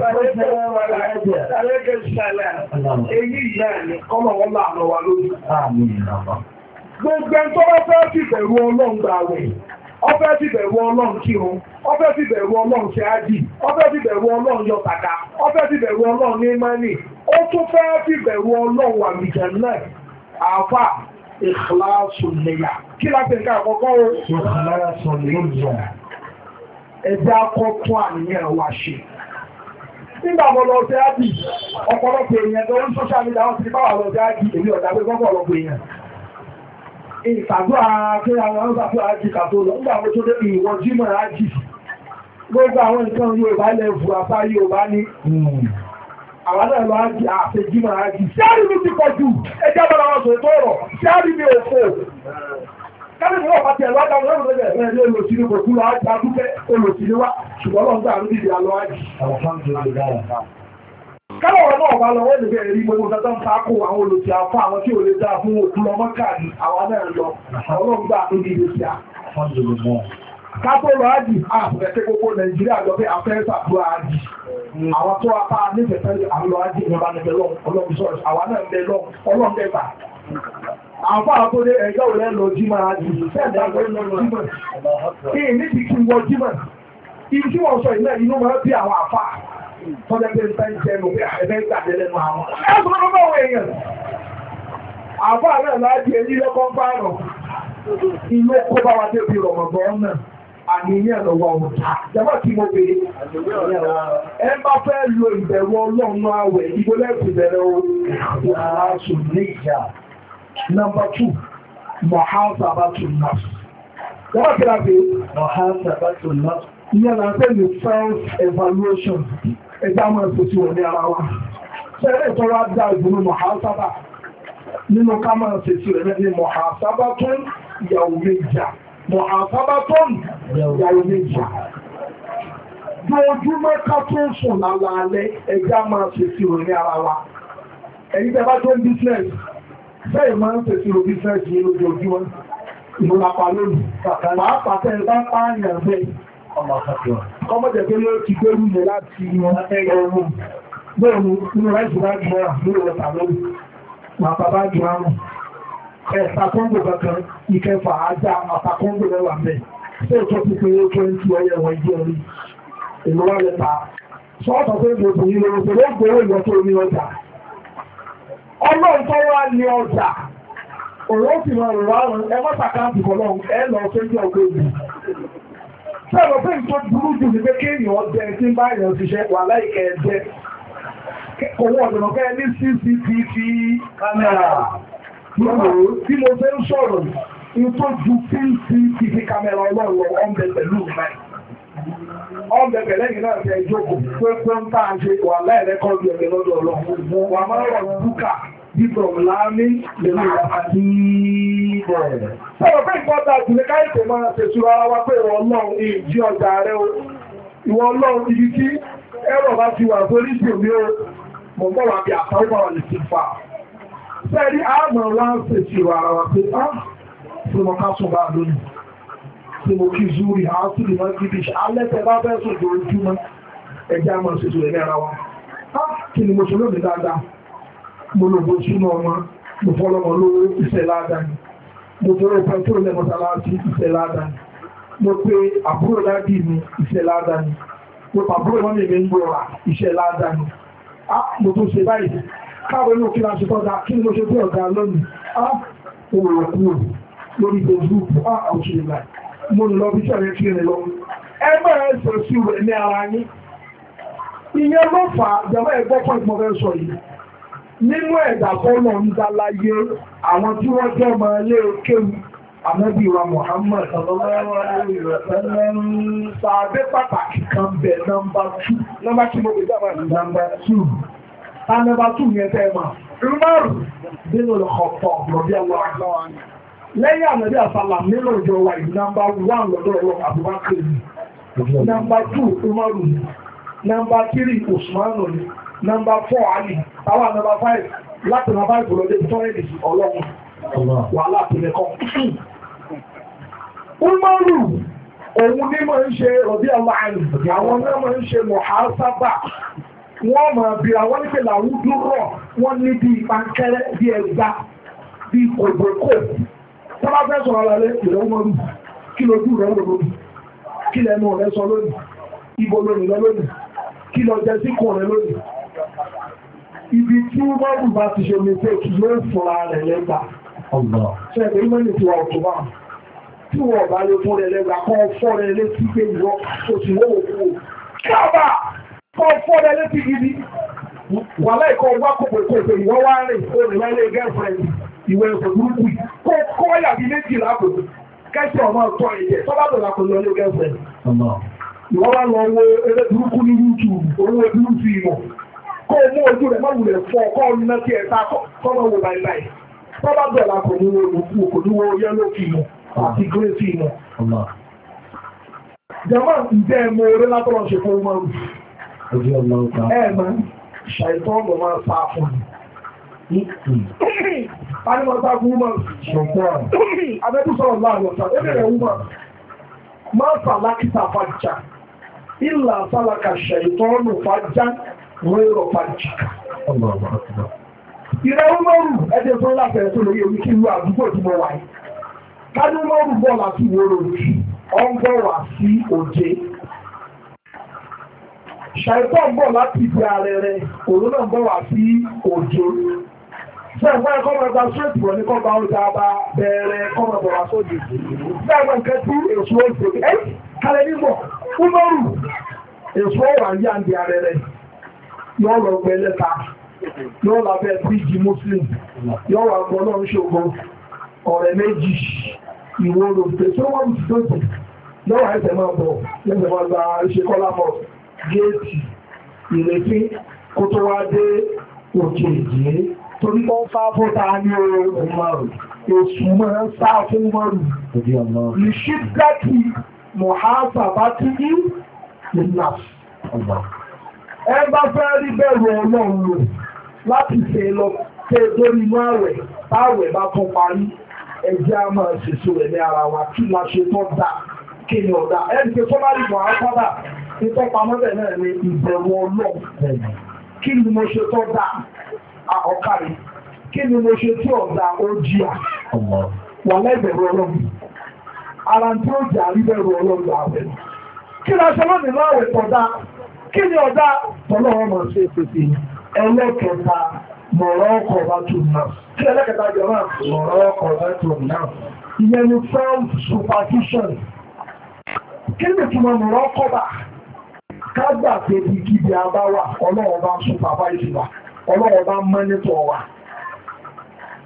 Gbogbo ẹ̀ntọ́ bá fẹ́ fi bẹ̀rù Ọlọ́run gbà wẹ̀, ó fẹ́ fi bẹ̀rù Ọlọ́run kírun, ó fẹ́ fi bẹ̀rù Ọlọ́run ṣe ájì, ó fẹ́ fi bẹ̀rù Ọlọ́run yọ tàkà, ó fẹ́ fi bẹ̀rù Ọlọ́run ní mánì, ó tún fẹ́ fi bẹ̀rù Ọlọ́run wà nìjẹ̀ náà, àfà ikhlasun niyya. Kí láti nǹkan àkọ́kọ́ o? Ikhlasun niyya. Ẹ̀dá akọ́tún àníyàn wa ṣe. Nígbà mo lọ sí ájì, ọ̀pọ̀lọpọ̀ èèyàn tó ń social media wọ́n ti bá wà lọ sí ájì, èmi ọ̀dà pé gbọ́pọ̀lọpọ̀ èèyàn. Ìtàdúrà kí àwọn ọ̀sàfẹ́ àjíkà tó lọ, nígbà wọ́n tó dé ìwọ̀n jímọ̀ àjí. Gbogbo àwọn nǹkan Yorùbá ilẹ̀ Fùràfá Yorùbá ní àwọn náà lọ ájí àfẹ́ jímọ̀ àjí. Ṣáàrí mi ti pọ̀ jù, ẹjẹ́ bọ́lá wọn sọ tó rọ̀, ṣáàrí mi ò fò. Káàrí mi wọ́n pàtẹ ẹ̀lọ́ àdáwọn ọ̀rọ̀ lẹ́gbẹ̀ẹ́ ẹ̀fẹ́ ilé olùsíní kò kú lọ ájí adúgbẹ́ olùsíní wá, ṣùgbọ́n lọ́n gbà ní ìdí alọ́ ájí. Káwọn náà bá lọ wọ́n lè bẹ̀rẹ̀ rí gbogbo tọ́tọ́ ń takò àwọn olùsí àfá àwọn tí ò lè dáa fún òkú lọ mọ́kàdì àwọn náà lọ ọlọ́gbà tó di ìdíṣẹ́ à. Kápò lọ ájì àfẹ́fẹ́ gbogbo Nàìjíríà lọ pé afẹ́ sàdúrà ájì. Àwọn tó apá nífẹ̀ẹ́ àlọ ájì ìjọba nífẹ̀ẹ́ lọ ọlọ́run sọ̀rọ̀ àwọn náà ń bẹ lọ ọlọ́run bẹ́ẹ̀ àfá àtòdé ẹjọ́ rẹ̀ lọ jímọ̀ ájì fẹ́ẹ̀dá lọ jímọ̀. Kí ní ti kí wọ jímọ̀. Ibi tí wọ́n sọ ìlẹ̀ inú máa bí àwọn àfá. Tọ́jẹ́ pé ń tẹ́ ìṣẹ́ ló pé àfẹ́fẹ́ ìgbàdé lẹ́nu àwọn. Ẹ́sùn ló bá wọ èèyàn. Àfá rẹ̀ láti èyí lọ́kọ́ ń pààrọ̀. Ilé kó bá wa dé bí rọ̀mọ̀gbọ́n náà. Àníyàn lọ́wọ́ ọ̀tá. Jẹ́mọ́ tí mo bèèrè. Ẹ bá fẹ́ lo ìbẹ̀rù Ọlọ́run àwẹ̀ ìgbó lẹ́kùn ìbẹ̀rẹ̀ o. Ìhàásù ní ìjà. Number two, Muhasabatun nafs. Jẹ́mọ́ kí láti Muhasabatun nafs. Ìyẹn là ń pè ní self-evaluation. Ẹjá mọ́ ẹ̀sùn tí wọ́n ní ara wa. Ṣẹ́rẹ́ ìtọ́rọ dá ìbùnú Muhasaba. Nínú ká máa ṣe sí rẹ̀ ní Muhasabatun yawmiyya. Muhasabatun yawmiyya. Bí ojúmọ́ ká tó sùn lálaalẹ́, ẹjá máa ṣe sí rẹ̀ ní ara wa. Ẹ̀yin tẹ́ bá tó ń business, bẹ́ẹ̀ máa ń ṣe sí rẹ̀ business yìí lójoojúmọ́. Ìmúlapá lónìí. Pàápàá tẹ́ bá pààyàn bẹ́ẹ̀. Ọmọdé pé ló ti gbé rúlẹ̀ láti ẹgbẹ̀rún bẹ́ẹ̀rún inú ráìsì bá jù ọ́rà lórí ọ̀tà lórí màtà bá jù árùn ẹ̀ta kọ́ngbò kankan ìkẹfà ajá màtà kọ́ngbò lẹ́wà mẹ́ tí ó tó ti pé ó tó ń tí ọyẹ wọn jẹ́ orí èlò wà lẹ́ta sọ́ọ̀tọ̀ pé gbogbo ilé oṣù ló gbówó ìwọ tó ní ọjà ọlọ́run tó wá ní ọjà òun sì máa rò wárùn ẹ mọ́tàkáǹtì fọlọ́run ẹ lọ sójú ọgbẹ́ Sẹ́lọ̀ pé tó burú jù ní pé kéèyàn ọdẹ tí ń bá èèyàn ṣiṣẹ́ wà láìkẹ́ ẹ̀jẹ́. Owó ọ̀dọ̀nà kẹ́ ní C C T V kámẹ́rà. Tí mo fẹ́ ń sọ̀rọ̀, ìtọ́jú tí ń fi fífi kámẹ́rà ọlọ́run ọ̀nbẹ pẹ̀lú ìmáì ọ̀nbẹ pẹ̀lẹ́yìn náà ṣe ìjókòó pé pé ń tà ń ṣe wà láìrẹ́kọ́ọ̀dù ẹ̀mẹ́ lọ́dọ̀ ọlọ́run wà máa rọ̀ búkà bíbọ̀ láàmì lèmi àti ìbọ̀. Sọ̀rọ̀ pé ìpọ́ta ìpínlẹ̀ káyìtẹ̀ máa ṣèṣù ara wa pé ìwọ ọlọ́run ìjí ọjà rẹ o ìwọ ọlọ́run ibi tí ẹ̀rọ bá ti wà sórí ìpínlẹ̀ o mọ̀ mọ́ wà bí àtàwọn wà lè ti fà. Sẹ́ẹ̀rí àmọ̀ wá ń ṣèṣù ara wa pé á tí mo ká sùn bá lónìí tí mo kí zúrí àásùlì máa kí bí alẹ́tẹ̀ bá fẹ́ sùn lójúmọ́ ẹjá mọ̀ ṣèṣù rẹ̀ ní ara wa. Á kí ni mo ṣe lónìí dáadáa mo lò bó súnà ọmọ mo fọ́lọ́mọ lówó iṣẹ́ ládàáni mo tọrọ pẹ̀tọ́ lẹ́mọ́sálásí iṣẹ́ ládàáni mo pe àbúrò dádì mi iṣẹ́ ládàáni mo pàbúrò mọ́mí mi ń gbọ́ra iṣẹ́ ládàáni mo tó ṣe báyìí káàbọ̀ inú kí láṣẹ tọ́ta kí ni mo ṣe pé ọ̀gá lónìí ohun ẹ̀kú lórí Facebook àwòṣèlú láì mo lọ bí sọ̀rọ̀ kí ni lọ ẹ máa ń sọ sí rẹ̀ ní ara yín ìyẹn ló fà á jẹ́wọ́ ẹgbọ́ pọ̀ ìpọ̀ fẹ́ sọ yìí nínú ẹ̀dà fọ́nà ń dá láyé àwọn tí wọ́n jẹ́ ọmọ ilé kéwù ànábì wa Muhammad sallallahu alaihi wa sallam sàbẹ́ pàtàkì kan bẹ̀ nọ́mbà two nọ́mbà two mo gbèjà wà nọ́mbà two ta nọ́mbà two yẹn tẹ́ mà Umar nínú ọ̀pọ̀ lọ́bí àwọn àgbà lẹ́yìn ànábì àsálà nínú ìjọ wa yìí nọ́mbà one lọ́dọ̀ ọlọ́ Abubakar nọ́mbà two Umar nọ́mbà three Usman ni nọ́mbà four Ali àwọn nọ́mbà five láti nọ́mbà five lọ́dẹ tọ́rẹ́dì ọlọ́run wà láti lẹ́kọ́. Umaru òun ní mọ̀ ń ṣe rọ̀bí ọmọ àrùn àwọn náà mọ̀ ń ṣe mọ̀hásábà wọ́n mọ̀ bí àwọn nípe làwúdúrọ̀ wọ́n ní bí pankẹ́rẹ́ bí ẹgbà bí kògbòkò tọ́bá fẹ́ sọ̀rọ̀ lálẹ́ ìrẹ́ Umaru kí lójú rẹ̀ lónìí kí lẹ́nu rẹ̀ sọ lónìí ibo lónìí lọ lónìí kí lọ jẹ sí kùn rẹ̀ lónìí ibi tí Umaru bá ti ṣe mistake yóò fúnra rẹ̀ lẹ́gbà ṣe ẹ̀bẹ̀ ìmọ̀lẹ̀ tí wà ọ̀tọ̀ bá tí wọ́n bá lè fún rẹ̀ lẹ́gbà kọ́ fọ́ rẹ̀ létí pé ìwọ́ oṣù wọ́wọ́ kú kábà kọ́ fọ́ rẹ̀ létí gidi wà láìkọ́ wá kòkò kòkò ìwọ́ wá rìn ó rìn wáyé girlfriend ìwẹ̀ ẹ̀kọ́ burúkú kó kọ́ yàbí méjì lápò kẹ́sì ọmọ ọ̀tọ̀ ẹ̀jẹ̀ tó bá dọ̀lá kò lọ lé girlfriend ìwọ́ wá lọ wo eré burúkú ní YouTube owó burúkú ìmọ̀ kó mú ojú rẹ̀ má wulẹ̀ fọ́ kọ́ ọ̀nà tí ẹ̀ ta kọ́ mọ̀ wò báyìí tó bá dọ̀lá kò ní wo òkú kò ní wo yẹ́lò fìmọ̀ àti grey fìmọ̀. jẹ́mọ́ ǹjẹ́ ẹ̀mọ orí látọ̀rọ̀ ṣe fún ọmọ rẹ̀ ẹ̀mọ́ ṣàìtọ́ ọmọ máa sá fún mi. Adémọ̀ sá fún ọmọ ṣùgbọ́n abẹ́tú sọ̀rọ̀ láàrin ọ̀sán ẹgbẹ̀rẹ̀ ọmọ máa sàlákìtà fàjà ìlà sálàkà ṣàìtọ́ ọ̀nà fàjà rẹ̀rọ̀ fàjà. Ìrẹ́ Umaru ẹjẹ́ tó láfẹ̀ẹ́ tó lórí orí kí ìlú àdúgbò tí mo wáyé. Kájú Umaru bọ́ láti ìwòrò òjì, ọ ń bọ̀ wá sí òjé. Ṣàìtọ́ ń bọ̀ láti ibi ààrẹ rẹ̀, òun náà ń bọ̀ wá sí òjé. Sẹ́ẹ̀fẹ́ ẹ̀kọ́ máa gba straight bọ̀ ní kọ́ba ọjà bá bẹ̀rẹ̀ kọ́ máa bọ̀ wá sóde. Sẹ́ẹ̀fẹ́ nǹkan tí èso òjò ẹ́ kálẹ̀ nígbọ̀ Umaru èso wà yá ń di ààrẹ rẹ̀ yọ lọ gbẹ lẹ́ta. Yọ́ lábẹ́ bíjì Muslim, yọ́ wà gbọ́ náà ń ṣògbọ́n ọ̀rẹ́ méjì ìwòrò tẹ̀sí wọ́n ti tó tẹ̀. Yọ́ wà ẹsẹ̀ máa bọ̀ lẹ́sẹ̀ máa gba ìṣekọ́lá mọ̀ géètì ìrètí kó tó wá dé òkè ìdílé. Torí wọ́n fá fọ́ta ní oòrùn márùn-ún, èṣù máa ń sá fún márùn-ún. Ìṣídàkì Mọ̀háṣà bá ti ní ìlàs. Ẹ bá fẹ́ rí bẹ̀rù ọlọ́run lò láti ṣe lọ tẹ́ lórí inú àwẹ̀ táwẹ̀ bá tún parí ẹjẹ́ a máa ṣèṣò rẹ̀ ní ara wa kí la ṣe tọ́ da kí ni ọ̀dà ẹni pé sọ́márì mọ̀ á sábà nítọ́ pamọ́bẹ̀ náà ní ìbẹ̀rù ọlọ́run kí ni mo ṣe tọ́ da ọ̀kàrí kí ni mo ṣe tí ọ̀dà ó jìyà wà lẹ́bẹ̀rù ọlọ́run ara tí ó jà rí bẹ̀rù ọlọ́run àwẹ̀ kí la ṣe lónìí láwẹ̀ tọ́ da kí ni ọ̀dá tọ́lọ́wọ́ mọ̀ sí èpèsè ẹlẹ́kẹta mọ̀rọ̀ ọkọ̀ bá tún náà kí ẹlẹ́kẹta jọ náà mọ̀rọ̀ ọkọ̀ bá tún náà ìyẹn ni self superstition kí ni túnmọ̀ mọ̀rọ̀ ọkọ̀ bá kágbà pé ìkíbi àbáwà ọlọ́wọ́ bá sún bàbá ìṣúwà ọlọ́wọ́ bá mọ́nítọ̀ wa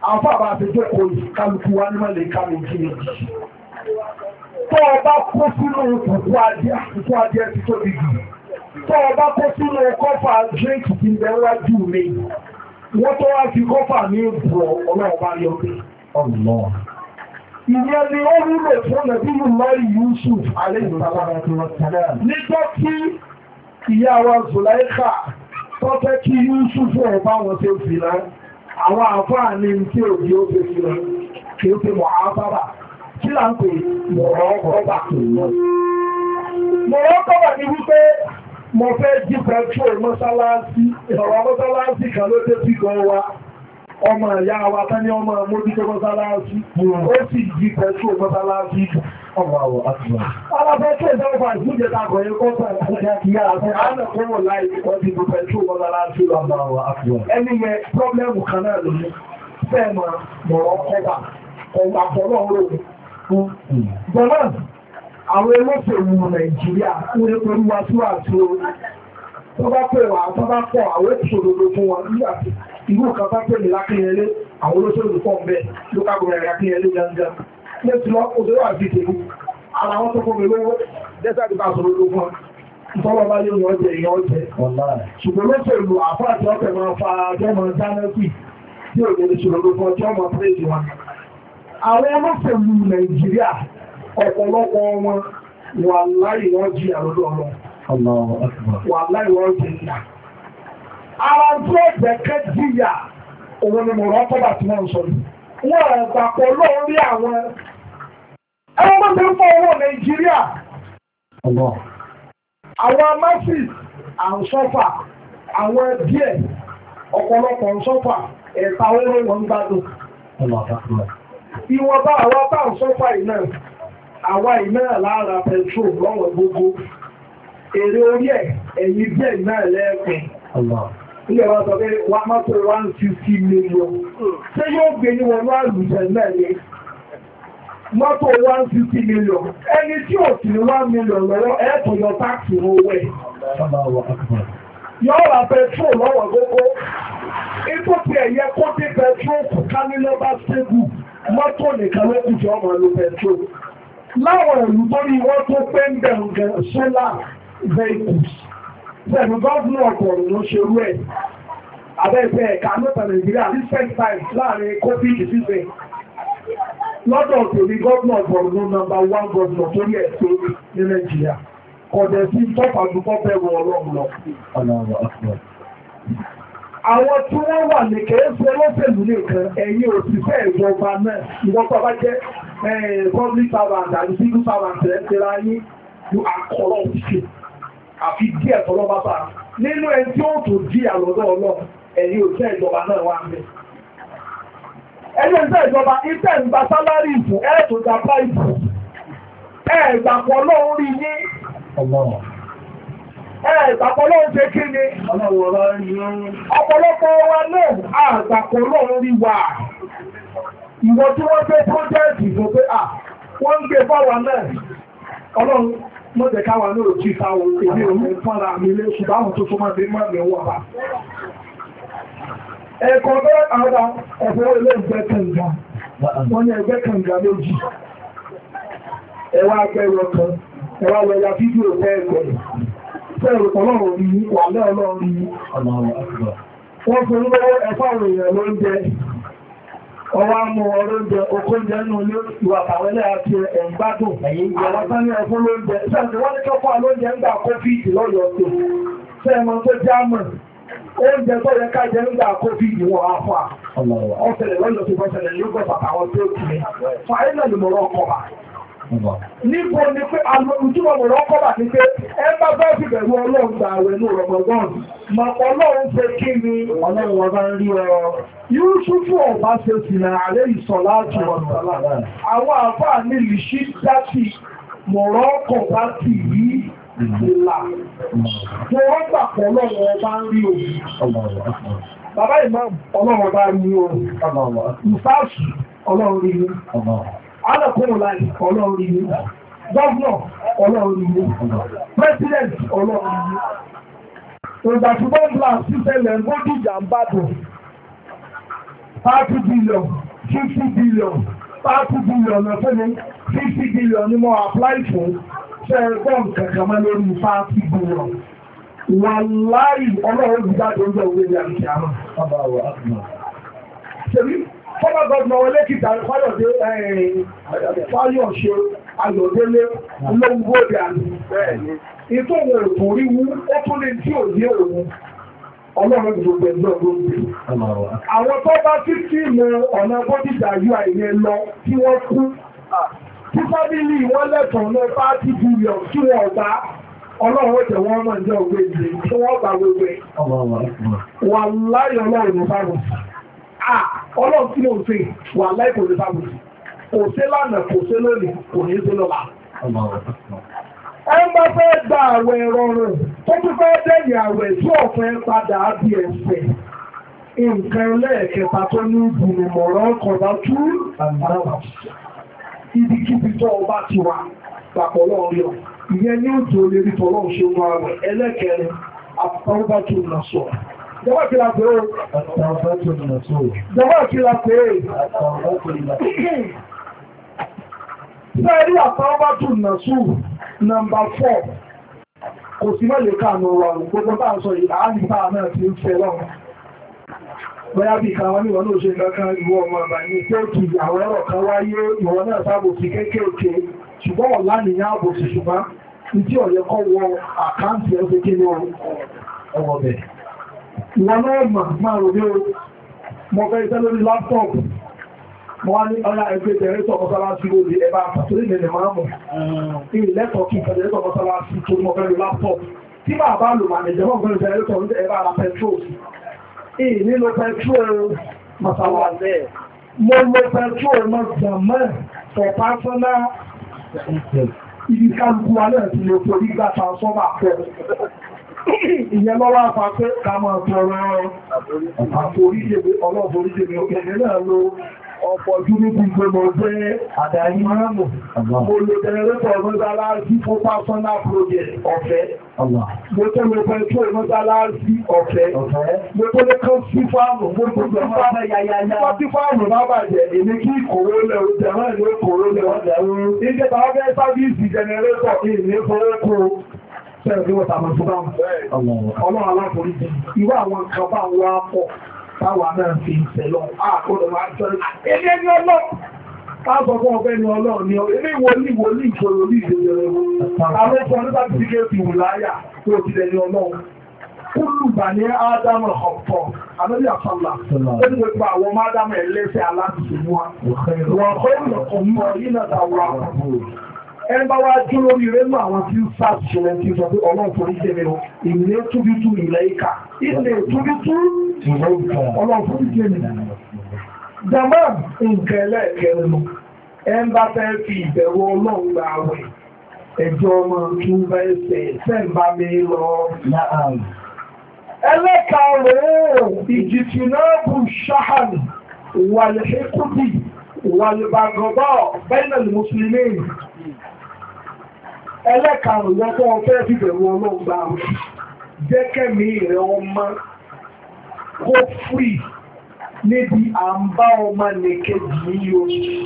àwọn àbá àti jókòó kálukú wa ní mọ́lẹ̀ ká méjì méjì tó ọba kó sínú kùkú adìẹ kùkú adìẹ ti tóbi jù tó ọba kó sínú kọ́fà drink ti ń bẹ wájú mi wọ́n tó wá fi kọ́fà ní ìbùrọ̀ ọlọ́ọ̀bá yọ pé ọ̀nà ìyẹn ni ó wúlò fún nàbíyù lọ́rí Yusuf alayhi nígbà tí ìyá wa Zulaikha tó fẹ́ kí Yusuf ọba wọn ṣe fi náà àwọn àfáà ní tí òjì ó ṣe fi náà kí ó ṣe mọ̀ ábábà kí là ń pè mọ̀rọ̀ ọkọ̀bà mọ̀rọ̀ ọkọ̀bà ni wípé mo fẹ́ jí pẹ̀trol mọ́sálásí ìrọ̀wọ́ mọ́sálásí kan ló dé sí gan wa ọmọ ìyá wa tán ní ọmọ mójútó mọ́sálásí ó sì jí pẹ̀trol mọ́sálásí ọmọ àwọ̀ àtúwà alábẹ́tò ìdáwọ̀fà ìfúnjẹta àkọ̀yẹ kọ́sà ìyá àti àánà kọ́wọ̀ láì ọdí ìbò pẹ̀trol mọ́sálásí ọmọ àwọ̀ àtúwà ẹni yẹ pọ́blẹ́mù kan náà lóní fẹ́ẹ̀mọ̀ mọ̀rọ̀ ọkọ̀bà ọgbà pọ̀lọ́ Jọba, àwọn olóṣèlú Nàìjíríà kúrẹ́ pẹ̀lú wa tí wà tí ó tó bá pè wà tó bá pọ̀ àwọn ìṣòdodo fún wọn nígbàtí ìlú kan bá pè ní lákínyẹlé àwọn olóṣèlú pọ̀ mẹ́ local government lákínyẹlé gangan lẹ́tí lọ òṣèré wà sí ìtẹ̀lú ara wọn tó kó mi lówó dẹ́sà ti bá sọ̀rọ̀ ló fún ìtọ́wọ́ bá yóò yọ jẹ ìyàn jẹ ṣùgbọ́n olóṣèlú àfọ́ àti ọ̀pẹ̀ máa fa jọmọ jánẹ́sì tí ò lè ṣòro fún ọjọ́ ọmọ pírẹ́sì wọn àwọn olóṣèlú Nàìjíríà ọ̀pọ̀lọpọ̀ wọn wà láì wọ́n jí àrọ́dọ̀ ọ̀rọ̀ wà láì wọ́n jí ìyà ara tí ó jẹ́kẹ́ jíyà òun ni mọ̀rọ̀ ọ̀pọ̀bà tí wọ́n sọ ní wọ́n ẹ̀gbàpọ̀ lórí àwọn ẹwọ́n tó ń fọ́ owó Nàìjíríà àwọn masses àǹsọ́fà àwọn díẹ̀ ọ̀pọ̀lọpọ̀ àǹsọ́fà ẹ̀ta owó wọn gbádùn ìwọ̀n bá àwọn bá àǹsọ́fà iná àwa iná lára petrol lọ́wọ́ gbogbo èrè orí ẹ̀ ẹ̀yìn díẹ̀ iná ẹlẹ́ẹ̀pẹ̀ ilẹ̀ wa sọ pé wà mọ́tò one fifty million ṣé yóò gbé ní wọn wá lùjẹ̀ náà ní mọ́tò one fifty million ẹni tí ò sí ní one million lọ́wọ́ ẹ̀ẹ́tọ̀ yọ táàkì owó ẹ̀ yọ́ ra petrol lọ́wọ́ gbogbo ipò tí ẹ̀yẹ kó dé petrol kò ká ní lọ́bá stable mọ́tò nìkan ló kù jọ ọmọ ló petrol láwọn ìlú tó ní wọ́n tó pé ń bẹ̀rù gan solar vehicles pẹ̀lú gọ́ọ̀nù ọ̀pọ̀rọ̀ ló ṣe rú ẹ̀ abẹ́ẹ̀fẹ́ ẹ̀ka mẹ́ta Nàìjíríà recent times láàrin covid sísẹ̀ lọ́dọ̀ tèmi gọ́ọ̀nù ọ̀pọ̀rọ̀ ló nọ́mbà one gọ́ọ̀nù tó rí ẹ̀ tó ní Nàìjíríà kọ̀dẹ̀ sí tọ́pàdùkọ́ bẹ̀rù ọlọ́run lọ. Àwọn tí wọ́n wà ní kẹ́ẹ́sẹ̀ lọ́sẹ̀lú nìkan ẹ̀yìn òṣìṣẹ́ ìjọba náà ìwọ́pọ̀ bá jẹ́ public servant àti civil servant ẹ̀ tẹ́ra yín ní àkọlọ̀ òṣìṣẹ́ àfi díẹ̀ tọ́lọ́ bá bá nínú ẹ̀ tí ó tó dí àlọ́dọ̀ ọlọ́run ẹ̀yìn òṣìṣẹ́ ìjọba náà wà ń bẹ̀. ẹ̀yìn òṣìṣẹ́ ìjọba ìtẹ̀ ń gba sálárì ìfún ẹ̀ tó gba páìpù ẹ̀ gbàpọ̀ lọ́run rí yín ẹ̀ẹ̀gbàpọ̀ lọ́run ṣe kí ni ọ̀pọ̀lọpọ̀ wa náà àgbàpọ̀ lọ́run rí wà ìwọ tí wọ́n fẹ́ pọ́jẹ́ẹ̀tì fún pé à wọ́n ń gbé fáwa náà ọlọ́run mọ́jẹ̀ káwa náà jí fáwọn èdè òun fọ́nra mi lé ṣùgbọ́n àwọn tó tó máa dé máa mẹ́wọ́ bá ẹ̀kọ́ bẹ́ àwọn ọ̀fẹ́ ilé ìgbẹ́ kànga wọ́n ní ẹgbẹ́ kànga méjì ẹwà agbẹ́rọ kan ẹwà lọ́ya fídíò fẹ́ ẹgbẹ̀rẹ̀ Fẹ́rù ọlọ́run rí wà lẹ́ ọlọ́run rí wọ́n fún lọ́wọ́ ẹ̀fáwọn èèyàn lóúnjẹ ọwá mú ọlọ́njẹ okóúnjẹ nínú ilé ìwà àwẹ́lẹ́ àti ẹ̀ǹgbádùn àwọn tán ní ẹ̀fún lóúnjẹ sẹ́ẹ̀sì wọ́n ní kọ́kọ́ lóúnjẹ ń gbà kófíìdì lọ́yọ̀ tó sẹ́ẹ̀mọ́ tó jámọ̀ oúnjẹ tó yẹ kájẹ ń gbà kófíìdì wọn àfà ọ̀sẹ̀lẹ̀ lọ́yọ̀ tó bọ́sẹ̀lẹ̀ lógọ́ pàtàwọn tó kìí fàílẹ̀ lùmọ̀rọ̀ ọkọ̀ níbo ni pé alóòjúwọ̀ mọ̀rọ̀ ọkọ̀bà ní pé ẹ bá bá fi bẹ̀rù ọlọ́run gbà àwẹ̀ ní Ramadan ma ọlọ́run ṣe kí ni ọlọ́run ọba ń rí ọ Yúsúfù ọba ṣe sì nà àrẹ ìsọ̀láàtì ọ̀sálà àwọn àfáà ní lìṣí dátì mọ̀rọ̀ ọkọ̀bá tì yí ìlà tó wọ́n gbà pọ̀ ọlọ́run ọba ń rí òun bàbá ìmọ̀ ọlọ́run ọba rí òun ìfáàsù ọlọ́run rí òun alákòrò láì ọlọ́run rí ní gọ́ọ̀nà ọlọ́run rí ní president ọlọ́run rí ní ìgbàtúgbọ́n glass sísẹ̀lẹ̀ gbójújà ń bàdùn thirty billion fifty billion thirty billion ọ̀fẹ́ ni fifty billion ni mo apply fún ṣe ẹgbọ́n kankan mọ́ lórí thirty billion wà láì ọlọ́run ìjáde oúnjẹ òwe ní àríkì àmà ṣebí fọ́nà gọ́ọ̀nà wọlé kìtà fáyọ̀dé fáyọ̀ṣe ayọ̀délé olóngbòdì àti ìtò òun òtún rí wú ó tún lè tí ò ní òun ọlọ́run gbogbo ẹgbẹ́ olóògbé àwọn tó bá tí tí mú ọ̀nà bódìjà yóò àìyẹ lọ tí wọ́n kú tí fábílì wọ́n lẹ́tọ̀ọ́ náà bá tí bílíọ̀n tí wọ́n gbá ọlọ́run ó tẹ̀ wọ́n mọ̀ jẹ́ ògbé ìdè tí wọ́n gbà gbogbo wà láyé ọlọ́run ní fáwọn ọlọ́run tí ó ṣe wà láì kò ní fáwọn kò ṣe lánàá kò ṣe lónìí kò ní ṣe lọ́la ẹ bá fẹ́ gba àwẹ̀ rọrùn tó tún fẹ́ dẹ̀yìn àwẹ̀ tí ọ̀fẹ́ padà bí ẹ̀sẹ̀ nǹkan lẹ́ẹ̀kẹta tó ní ìbùnmọ̀ràn kọ̀dá tú àgbàwà ibikíbi tó ọba ti wà papọ̀ lọ́ọ̀rọ̀ ìyẹn ní òjò lè rí tọ́lọ́ ṣe wọn àwẹ̀ ẹlẹ́kẹrin àpapọ̀ tó nà sọ jọba kí la pé ó jọba kí la pé Sẹ́rí àtàwọ́bá tún nà sùn nàmbà fọ́. Kò sí mọ́ lè káànù wà gbogbo bá ń sọ ìlàáníta náà ti ń fẹ́ lọ́wọ́. Bọ́yá bí ìkàwọn ní wọ́n náà ṣe kankan ìwọ ọmọ àbà ní tẹ́ẹ̀kì àwọn ẹ̀rọ kan wáyé ìwọ náà sábò sí kéékèèké ṣùgbọ́n ọ̀lá nìyàn àbò sí ṣùgbọ́n ní tí ọ̀yẹ́ kọ́ wọ àkáǹtì ẹ̀ kí ní ọwọ́ bẹ̀. Ìwọ náà mà máa rò ní o, mo fẹ́ iṣẹ́ lórí láptọ̀pù wọ́n ní ọlá ẹgbẹ́ tẹ̀rẹ́tọ̀ mọ́sálásí lórí ẹbá àtàtòrí mẹ́lẹ̀ máa mọ̀ ìlẹ́tọ̀ kí tẹ̀rẹ́tọ̀ mọ́sálásí tó mọ́ fẹ́ lò láptọ̀p tí máa bá lò mànìjẹ́ mọ́ fẹ́ tẹ̀rẹ́tọ̀ ní ẹbá ara petrol ìnílò petrol mọ́sálásí mo lo petrol mọ́sálásí for personal ibi kálukú alẹ́ ti lè torí gbà transformer pọ̀ ìyẹn lọ́wọ́ àfà pé ká máa tọrọ àforíjèmí ọlọ́foríjèmí òkèèrè náà ló ọ̀pọ̀ jú ní gbogbo mọ̀ jẹ́ àdáyí márùn-ún mo lè tẹ̀rẹ́tọ̀ mọ́sálásí fún personal project ọ̀fẹ́ mo tó lè petrol mọ́sálásí ọ̀fẹ́ mo tó lè kán sí fáàmù mo tó lè fáàmù tí fáàmù bá bàjẹ́ èmi kí ìkòrò lẹ̀ òjẹ̀mọ́ ìlú ìkòrò lẹ̀ ọ̀dẹ̀rún ìjẹta ọgbẹ́ sábìsì jẹnẹrétọ̀ ìlú ìfowókò Sẹ́rẹ̀ bí wọ́n tàbí tó bá ń ọlọ́run aláforíjì. Irú àwọn nǹkan bá ń wá pọ̀ táwà náà fi ń tẹ̀lọ. Àkọ́dọ̀ máa jọ ilé ní ọlọ́. Káàsọ̀ fún ọgbẹ́ ní ọlọ́run ni ilé ìwòlí ìwòlí ìṣòro ní ìdíjẹrẹ wọn. Àwọn ọkọ̀ nígbà tí kí fi wù láyà tó ti lẹ́ni ọlọ́run. Kúlù bà ní Ádámù ọ̀pọ̀. Àbẹ́bí àfàlà. Ó ní gbogbo àwọn ọmọ Ádámù ẹlẹ́sẹ̀ aláṣìṣẹ́ wọn. Wọ́n kọ́ ìlọ̀kọ̀ yìí náà tàwọn àpapọ̀. Ẹni bá wá jú lórí rẹ̀ mọ́ àwọn tí ó sáàtìṣẹ́lẹ̀ tí ó sọ pé ọlọ́run forí jẹ́ mẹ́rin ilé túbítú ilẹ̀ ìkà ilé túbítú ọlọ́run forí jẹ́ mẹ́rin. Jàmá nǹkan ẹlẹ́ẹ̀kẹrin nù ẹn bá fẹ́ fi ìbẹ̀rù ọlọ́run gba àwẹ̀ ẹjọ́ ọmọ tún bá ẹsẹ̀ sẹ́ǹbà mi lọ. Ẹlẹ́karùn-ún ìjìtìnáàbù ṣáhàn wàlẹ̀ṣẹ́kùtì wàlẹ̀bàgọ́bọ̀ bẹ́ẹ̀nà mùsùlùmí. Ẹlẹ́karùn-ún wọ́n tó wọ́n fẹ́ fi bẹ̀rù ọlọ́gbà jẹ́kẹ́mí rẹ̀ ọmọ kó frí níbi à ń bá ọmọ nìkejì yíò.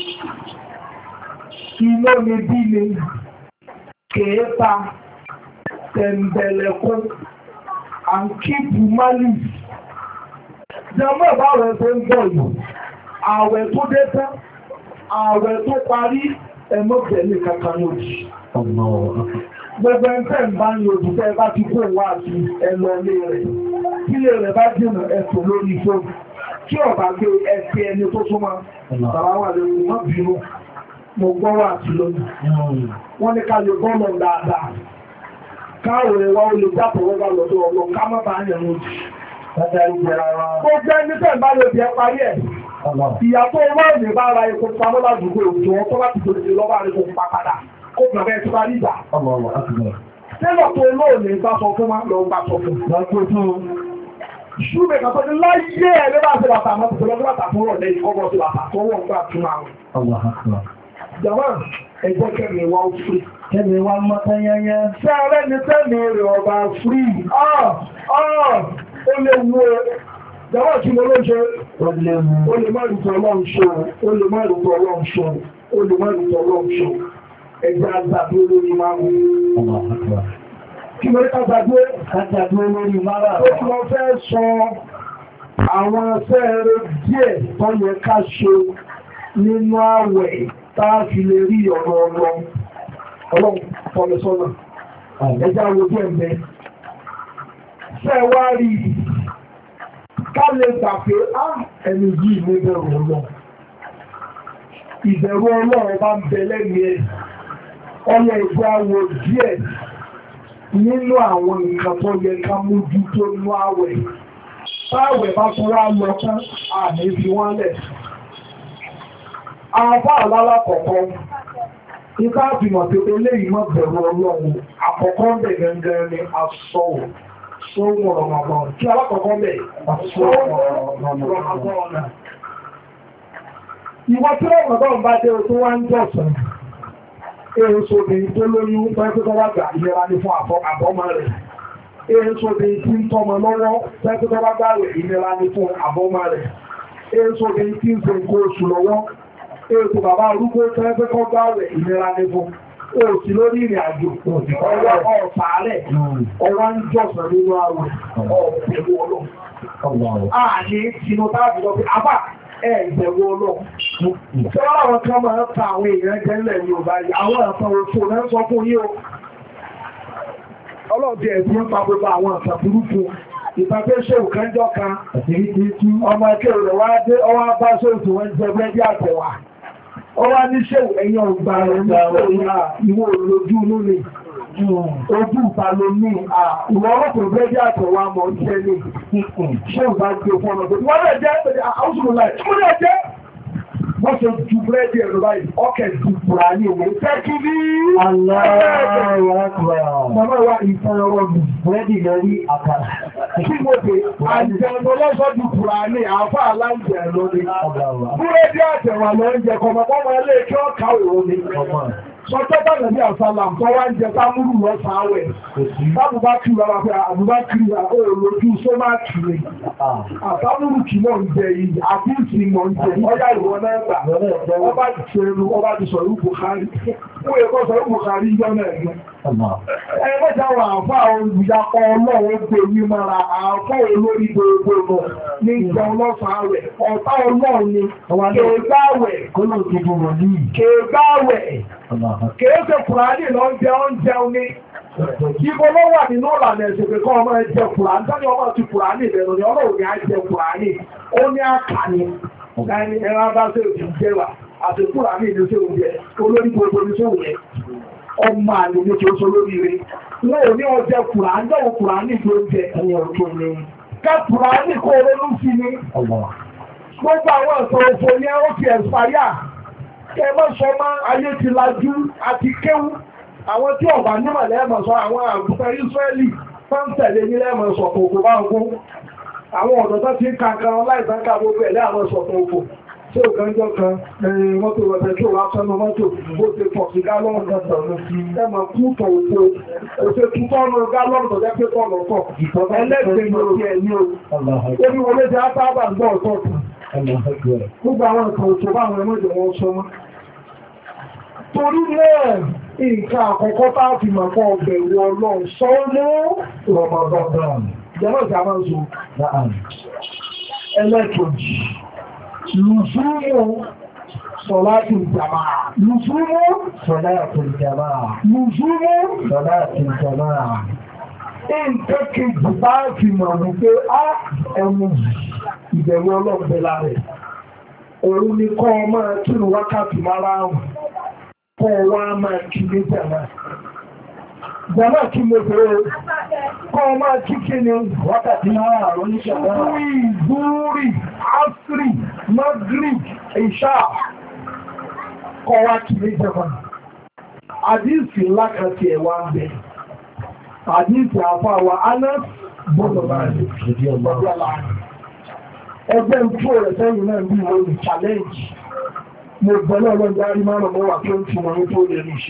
Iná ni bí ni kèéta tẹ̀m̀bẹ̀lẹ̀kún àǹkíbù málì. Jẹ́mọ́ bá rẹ̀ tó ń bọ̀ yìí, ààwẹ̀ tó dé tán, ààwẹ̀ tó parí ẹmọ́bẹ̀lẹ̀ kankan lójì. Gbogbo ẹ̀fẹ́ ń bá ń yòdù tẹ́ bá ti kó wá sí ẹlọ ilé rẹ̀. Kílé rẹ̀ bá jìnà ẹ̀tò lórí fóònù. Kí ọ̀bá gbé ẹ̀fẹ́ ẹni tó súnmọ́. Bàbá wà lórí wọ́n bínú. Mo gbọ́ wà sí lónìí. Wọ́n ní ká lè bọ́ọ̀lọ̀ dáadáa. Káàwẹ̀ wa ó lè jápọ̀ wọ́gá lọ́dọ̀ ọlọ́ ká má bá yẹn lójì. Gbogbo ẹni tẹ́ bá lè bí ẹ parí ẹ̀. Ìyàtọ̀ wọ́n lè bá ara epo pamọ́ ládùúgbò òjò ọkọ́ láti gbèsè lọ́wọ́ àrẹ́kọ̀ pàpàdà. Kó bẹ̀rẹ̀ tí bá rí ìgbà. Tẹ́lọ̀ tó lóòlè bá sọ fún máa lọ bá sọ fún. Ṣúgbẹ̀ kan tó ní láyé ẹ̀ lé bá ṣe bàtà mọ́ tó lọ́gbẹ́ bàtà fún ọ̀lẹ́ ìkọ́bọ̀ sí bàtà tó wọ́n gbà tún àwọn. Jàmá ẹgbẹ́ kẹ́mi wá ó frí. Kẹ́mi wá mọ́ tẹ́yẹyẹ. Sẹ́rẹ́ ni tẹ́mi rẹ̀ ọba frí. Ó lè wo Jọwọ́ tí mo ló ṣe, ó lè má rùtọ̀ ọlọ́run ṣe, ó lè má rùtọ̀ ọlọ́run ṣe, ó lè má rùtọ̀ ọlọ́run ṣe, ẹgbẹ́ àgbàdo lórí márùn-ún. Kí mo rí kájàdúró? Kájàdúró lórí márùn-ún. Ó tí wọ́n fẹ́ sọ àwọn fẹ́ẹ̀rẹ̀ díẹ̀ tó yẹ ká ṣe nínú àwẹ̀ táà fi lè rí ọ̀rọ̀ ọlọ́run. Ọlọ́run fọ́lẹ̀sọ́nà. Ẹjá wo bí ẹ̀mẹ́. Fẹ́ wá rí ká lè gbà pé á ẹni yìí ní bẹ̀rù ọlọ́run. Ìbẹ̀rù ọlọ́run bá ń bẹ lẹ́nu ẹ̀. Ọlọ́ ìgbà wo díẹ̀ nínú àwọn nǹkan tó yẹ ká mójú tó nínú àwẹ̀. Táwẹ̀ bá tún wá lọ tán, àmì fi wọ́n lẹ̀. Àwọn fáà lálàkọ̀ọ́kọ́. Ìká àfihàn pé eléyìí mọ́ bẹ̀rù ọlọ́run àkọ́kọ́ bẹ̀ gangan ni asọ́wọ̀ sọ́wọ́ Ramadan. Kí alákọ̀ọ́kọ́ bẹ̀ asọ́wọ́ Ramadan. Ìwọ tí Ramadan bá dé tó wá ń jọ̀sán, èrò sóbìnrin tó lóyún pẹ́ẹ́pẹ́ wá gbà ìlera ní fún àbọ́mọ rẹ̀. Èrò sóbìnrin tí ń tọ́mọ lọ́wọ́ pẹ́ẹ́pẹ́ wá gbà rẹ̀ ìlera ní fún àbọ́mọ rẹ̀. Èrò sóbìnrin tí ń ṣe nǹkan oṣù lọ́wọ́. Ètò bàbá arúgbó tẹ́lẹ́fẹ́ kọ́ gbá rẹ̀ ìnira ní fún. Ó sì lórí ìrìn àjò, ọwọ́ ọ̀fàálẹ̀, ọwọ́ ń jọ̀sán nínú àwẹ̀ ọ̀pẹ̀lú ọlọ́run. Ààyè tinú táàbì lọ pé, àbá ẹ̀ẹ̀gbẹ̀rú ọlọ́run. Ṣé wọ́n àwọn kan máa ń ta àwọn èèyàn jẹ́lẹ̀ ní ọba yìí, àwọn àtàn òfò náà sọ fún yín o. Ọlọ́dẹ ẹ̀sìn ń pa gbogbo àwọn àtàn burúkú. Ìpàpẹ́ ṣe òkànjọ́ kan, ọmọ ẹkẹ́ rẹ̀ wá dé, ọwá bá ṣòtò wọn jẹ bẹ́ẹ̀dì àtẹ̀wà. Ọwá ní ṣe ẹ̀yàn ọgbà rẹ̀ ní ìwò olójú lónìí. Ojú ìpàlò ní ìwọ̀ ọlọ́pọ̀ bẹ́ẹ̀dì àtẹ̀wà mọ̀ jẹ́ ní ṣe ìbá gbé fún ọmọ tó. Wọ́n lè jẹ́ wọ́n ṣe ju búrẹ́dì ẹ̀rọ báyìí, ọkẹ̀ ju pùrà ní òun. Tẹ́kí bí Màmá wa ìfẹ́ ọrọ̀ mi, búrẹ́dì lórí àkàrà. Kí mo dé, àjẹ̀nà lọ́sọ́ ju pùrà ní àfá aláìjẹ̀ lórí. Búrẹ́dì àtẹ̀wà lọ ń jẹ kọmọkọmọ ilé kí ọ ká òun ní. Sọ́tọ́ bá nàbí àsálàm tó wá ń jẹ támúrù lọ́sàn áwẹ̀. Tábù bá kiri ara pé àbúbá kiri olójú só máa kiri. Àtàmúrù kì mọ̀ ń jẹ yìí, àbí ìsìn mọ̀ ń jẹ. Ọjà ìwọ náà gbà. Ọba ti ṣerú, ọba ti sọ̀rọ̀ Bukhari. Ó yẹ kọ́ sọ̀rọ̀ Bukhari yọ náà ẹ̀gbẹ́. Ẹgbẹ́ta wà àfá olùyapọ̀ ọlọ́run pè ní mara àfá olórí gbogbo ní ìjẹun lọ́sàn áwẹ̀. Ọ̀tá ọlọ́run ni kèégbáwẹ̀ kèégbáwẹ̀ kèése Kùránì lọ ń jẹ oúnjẹun ní. Ibo ló wà nínú ìlànà ẹ̀sẹ̀ pé kọ́ ọmọ ẹjẹ Kùránì, tọ́ni ọmọ ti Kùránì ìbẹ̀rù ni ọlọ́run ni á jẹ Kùránì, ó ní àkàní. Ẹni ẹran bá ṣe òjì jẹ́wà, àti Kùránì ní ṣe òjì olórí gbogbo ní ṣe òjì. Ọmọ àlè ní kí ó sọ lórí rẹ̀. Wọ́n ò ní ọjẹ́ Kùránì, jẹ́ Kùránì tó jẹ ẹni ọ̀tọ́ ni. Ká Kùránì kó ronú sí ni. Gbogbo àwọn ẹ̀sọ̀ òfò ní ẹ̀rọ ti ẹ̀sàyà. Ẹ mọ́ sọ máa ayé ti lajú àti kéwú. Àwọn tí ọ̀bà nímọ̀ lẹ́ẹ̀mọ̀ sọ àwọn àgùntàn Ísírẹ́lì fáńtẹ̀lé ní lẹ́ẹ̀mọ̀ sọ̀tọ̀ òkú bá ogún. Àwọn ọ̀dọ́ tó ti ń kankan láìsánká gbogbo ẹ̀ lẹ́ẹ̀mọ̀ sọ̀tọ̀ òkú. Tí ò kánjọ́ kan ẹ̀rin mọ́tò rẹ̀ tó wá sọ́nà mọ́tò bó ti pọ̀ sí gálọ́nù gọ́tọ̀ ẹmọ̀ kú tọ̀ òkú òṣè tútọ́nù gálọ́nù tó jẹ́ pé tọ́ lọ́tọ̀ ẹlẹ́gbẹ̀ẹ́ ló ti ẹ̀yìn o. Ebi wọlé jẹ́ átábà ń gbọ́ ọ̀tọ̀ gbogbo àwọn nǹkan òṣò bá àwọn ẹmọ́jẹ̀ wọn sọ mọ́. Torí náà nǹkan àkọ́kọ́ tá a fi mọ̀ kọ́ ọ̀bẹ̀rù Ọlọ́run sọ́ọ́mú Ramadan. Jẹ́mọ̀ ìjà máa ń sọ ẹlẹ́kẹ̀ẹ́jì. Lùsúmù sọ̀láàtì ìjàmáà. Lùsúmù sọ̀láàtì ìjàmáà. Lùsúmù sọ̀láàtì ìjàmáà. Nǹkan kejì bá fi mọ̀ wípé á ẹmu ìbẹ̀rù ọlọ́pẹ̀ láàrẹ̀. Òun ni kọ́ ọmọ kírun wákàtí márùn-ún kọ́ wá máa kí ní jàmáà. Jàmáà kí mo bẹ̀rẹ̀ kọ́ ọmọ kíkí ni wákàtí márùn-ún ní ṣàdára. Zúrì, Asri, Maghrib, Isha, kọ́ wá kí ní jàmáà. Àdíìsì ńlá kan ti ẹ̀wà ń bẹ̀. Àdíìsì àfáwà Anas bọ́dọ̀ báyìí. Ẹgbẹ́ ń tó rẹ̀ sẹ́yìn náà bí wọ́n ní challenge. Mo bẹ̀rẹ̀ ọlọ́dún arí márùn-ún mọ́wà tó ń tún wọn tó lè ní ṣe.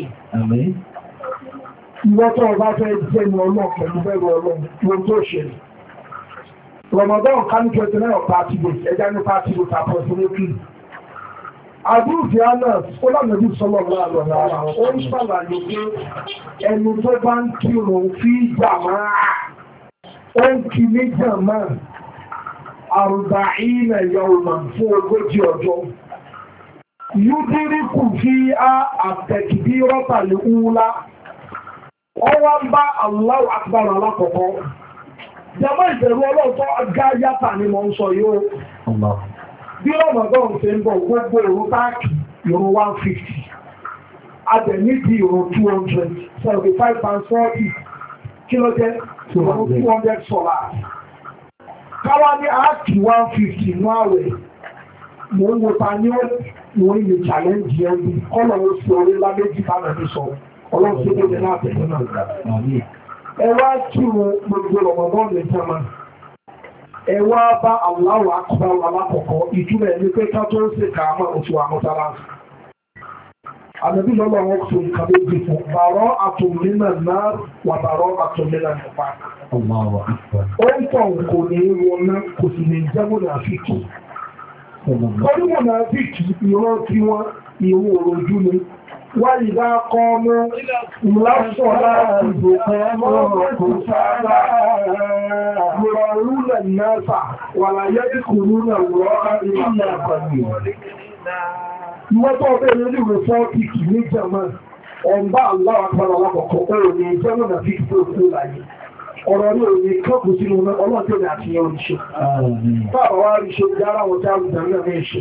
Ìwọ́tọ̀ ọba fẹ́ jẹ́ ní ọlọ́run pẹ̀lú bẹ̀rù ọlọ́run tó tó ṣe. Ramadan can twenty nine of thirty days ẹja ní thirty days approximately. Àdúgbò Anas ó lànà bí sọlọ bá lọ lára ó ń ṣàlàyé pé ẹni tó bá ń kírun fi jàmáà ó ń kí ní jàmáà àrùbáìnà yawman fún ogójì ọjọ́. Yúdíríkù fi á àtẹ̀kìdí rọ́tàlẹ̀ ńlá. Ọwọ́ ń bá Allahu Akbar alákọ̀ọ́kọ́. Jàmá ìbẹ̀rù ọlọ́ọ̀tọ́ agá yàtà ni mo ń sọ yóò. Bí Ramadan ṣe ń bọ̀ gbogbo ìrun táàkì ìrun one fifty. Adẹ̀ nídi ìrun two hundred, seventy-five and forty. Kí ló jẹ́? Ìrun two hundred sọ̀lá. Káwá ní áàkì one fifty ní àwẹ̀. Mo ń wo ta ní mo ń lè challenge yẹn bí kọ́lọ̀ ó fi orí lábẹ́jì bá mẹ́rin sọ. Ọlọ́run ṣe kéde náà tẹ̀lé náà. Ẹ wá kí wọn gbogbo Ramadan lè jẹ́ máa. Ẹ wá bá Allahu Akbar alákọ̀ọ́kọ́ ìtumọ̀ ẹni pé ká tó ń ṣe kàámà oṣù àmọ́sára. Àbẹ̀bí lọ́lọ́ wọn sọ nǹkan méjì fún bàrọ́ àtòmínà náà wà bàrọ́ àtòmínà nípa. Ó ń tọ̀ kò ní wọn náà kò sì ní jẹ́ mùnàfíkì. Torí mùnàfíkì ìran tí wọ́n ìwọ̀n òròjú ni. وَإِذَا قَامُوا إِلَى الصَّلَاةِ قَامُوا كُسَالَى يُرَاءُونَ النَّاسَ وَلَا يَذْكُرُونَ اللَّهَ إِلَّا قَلِيلًا. Ìwọ́n tó bẹ̀rẹ̀ ní ìwé fọ́ọ̀tìkì ní jẹ́mọ́, ọ̀nbá Allahu Akbar alákọ̀ọ́kọ́ ọ̀rọ̀ ní jẹ́mọ́ náà fi tó kú láyé. Ọ̀rọ̀ ní òní kọ́kù sínú ọlọ́tẹ̀lẹ̀ àti yẹn oríṣẹ́. Fáàbà wá rí ṣe dára wọn tí a rùn dáná ní ìṣẹ́.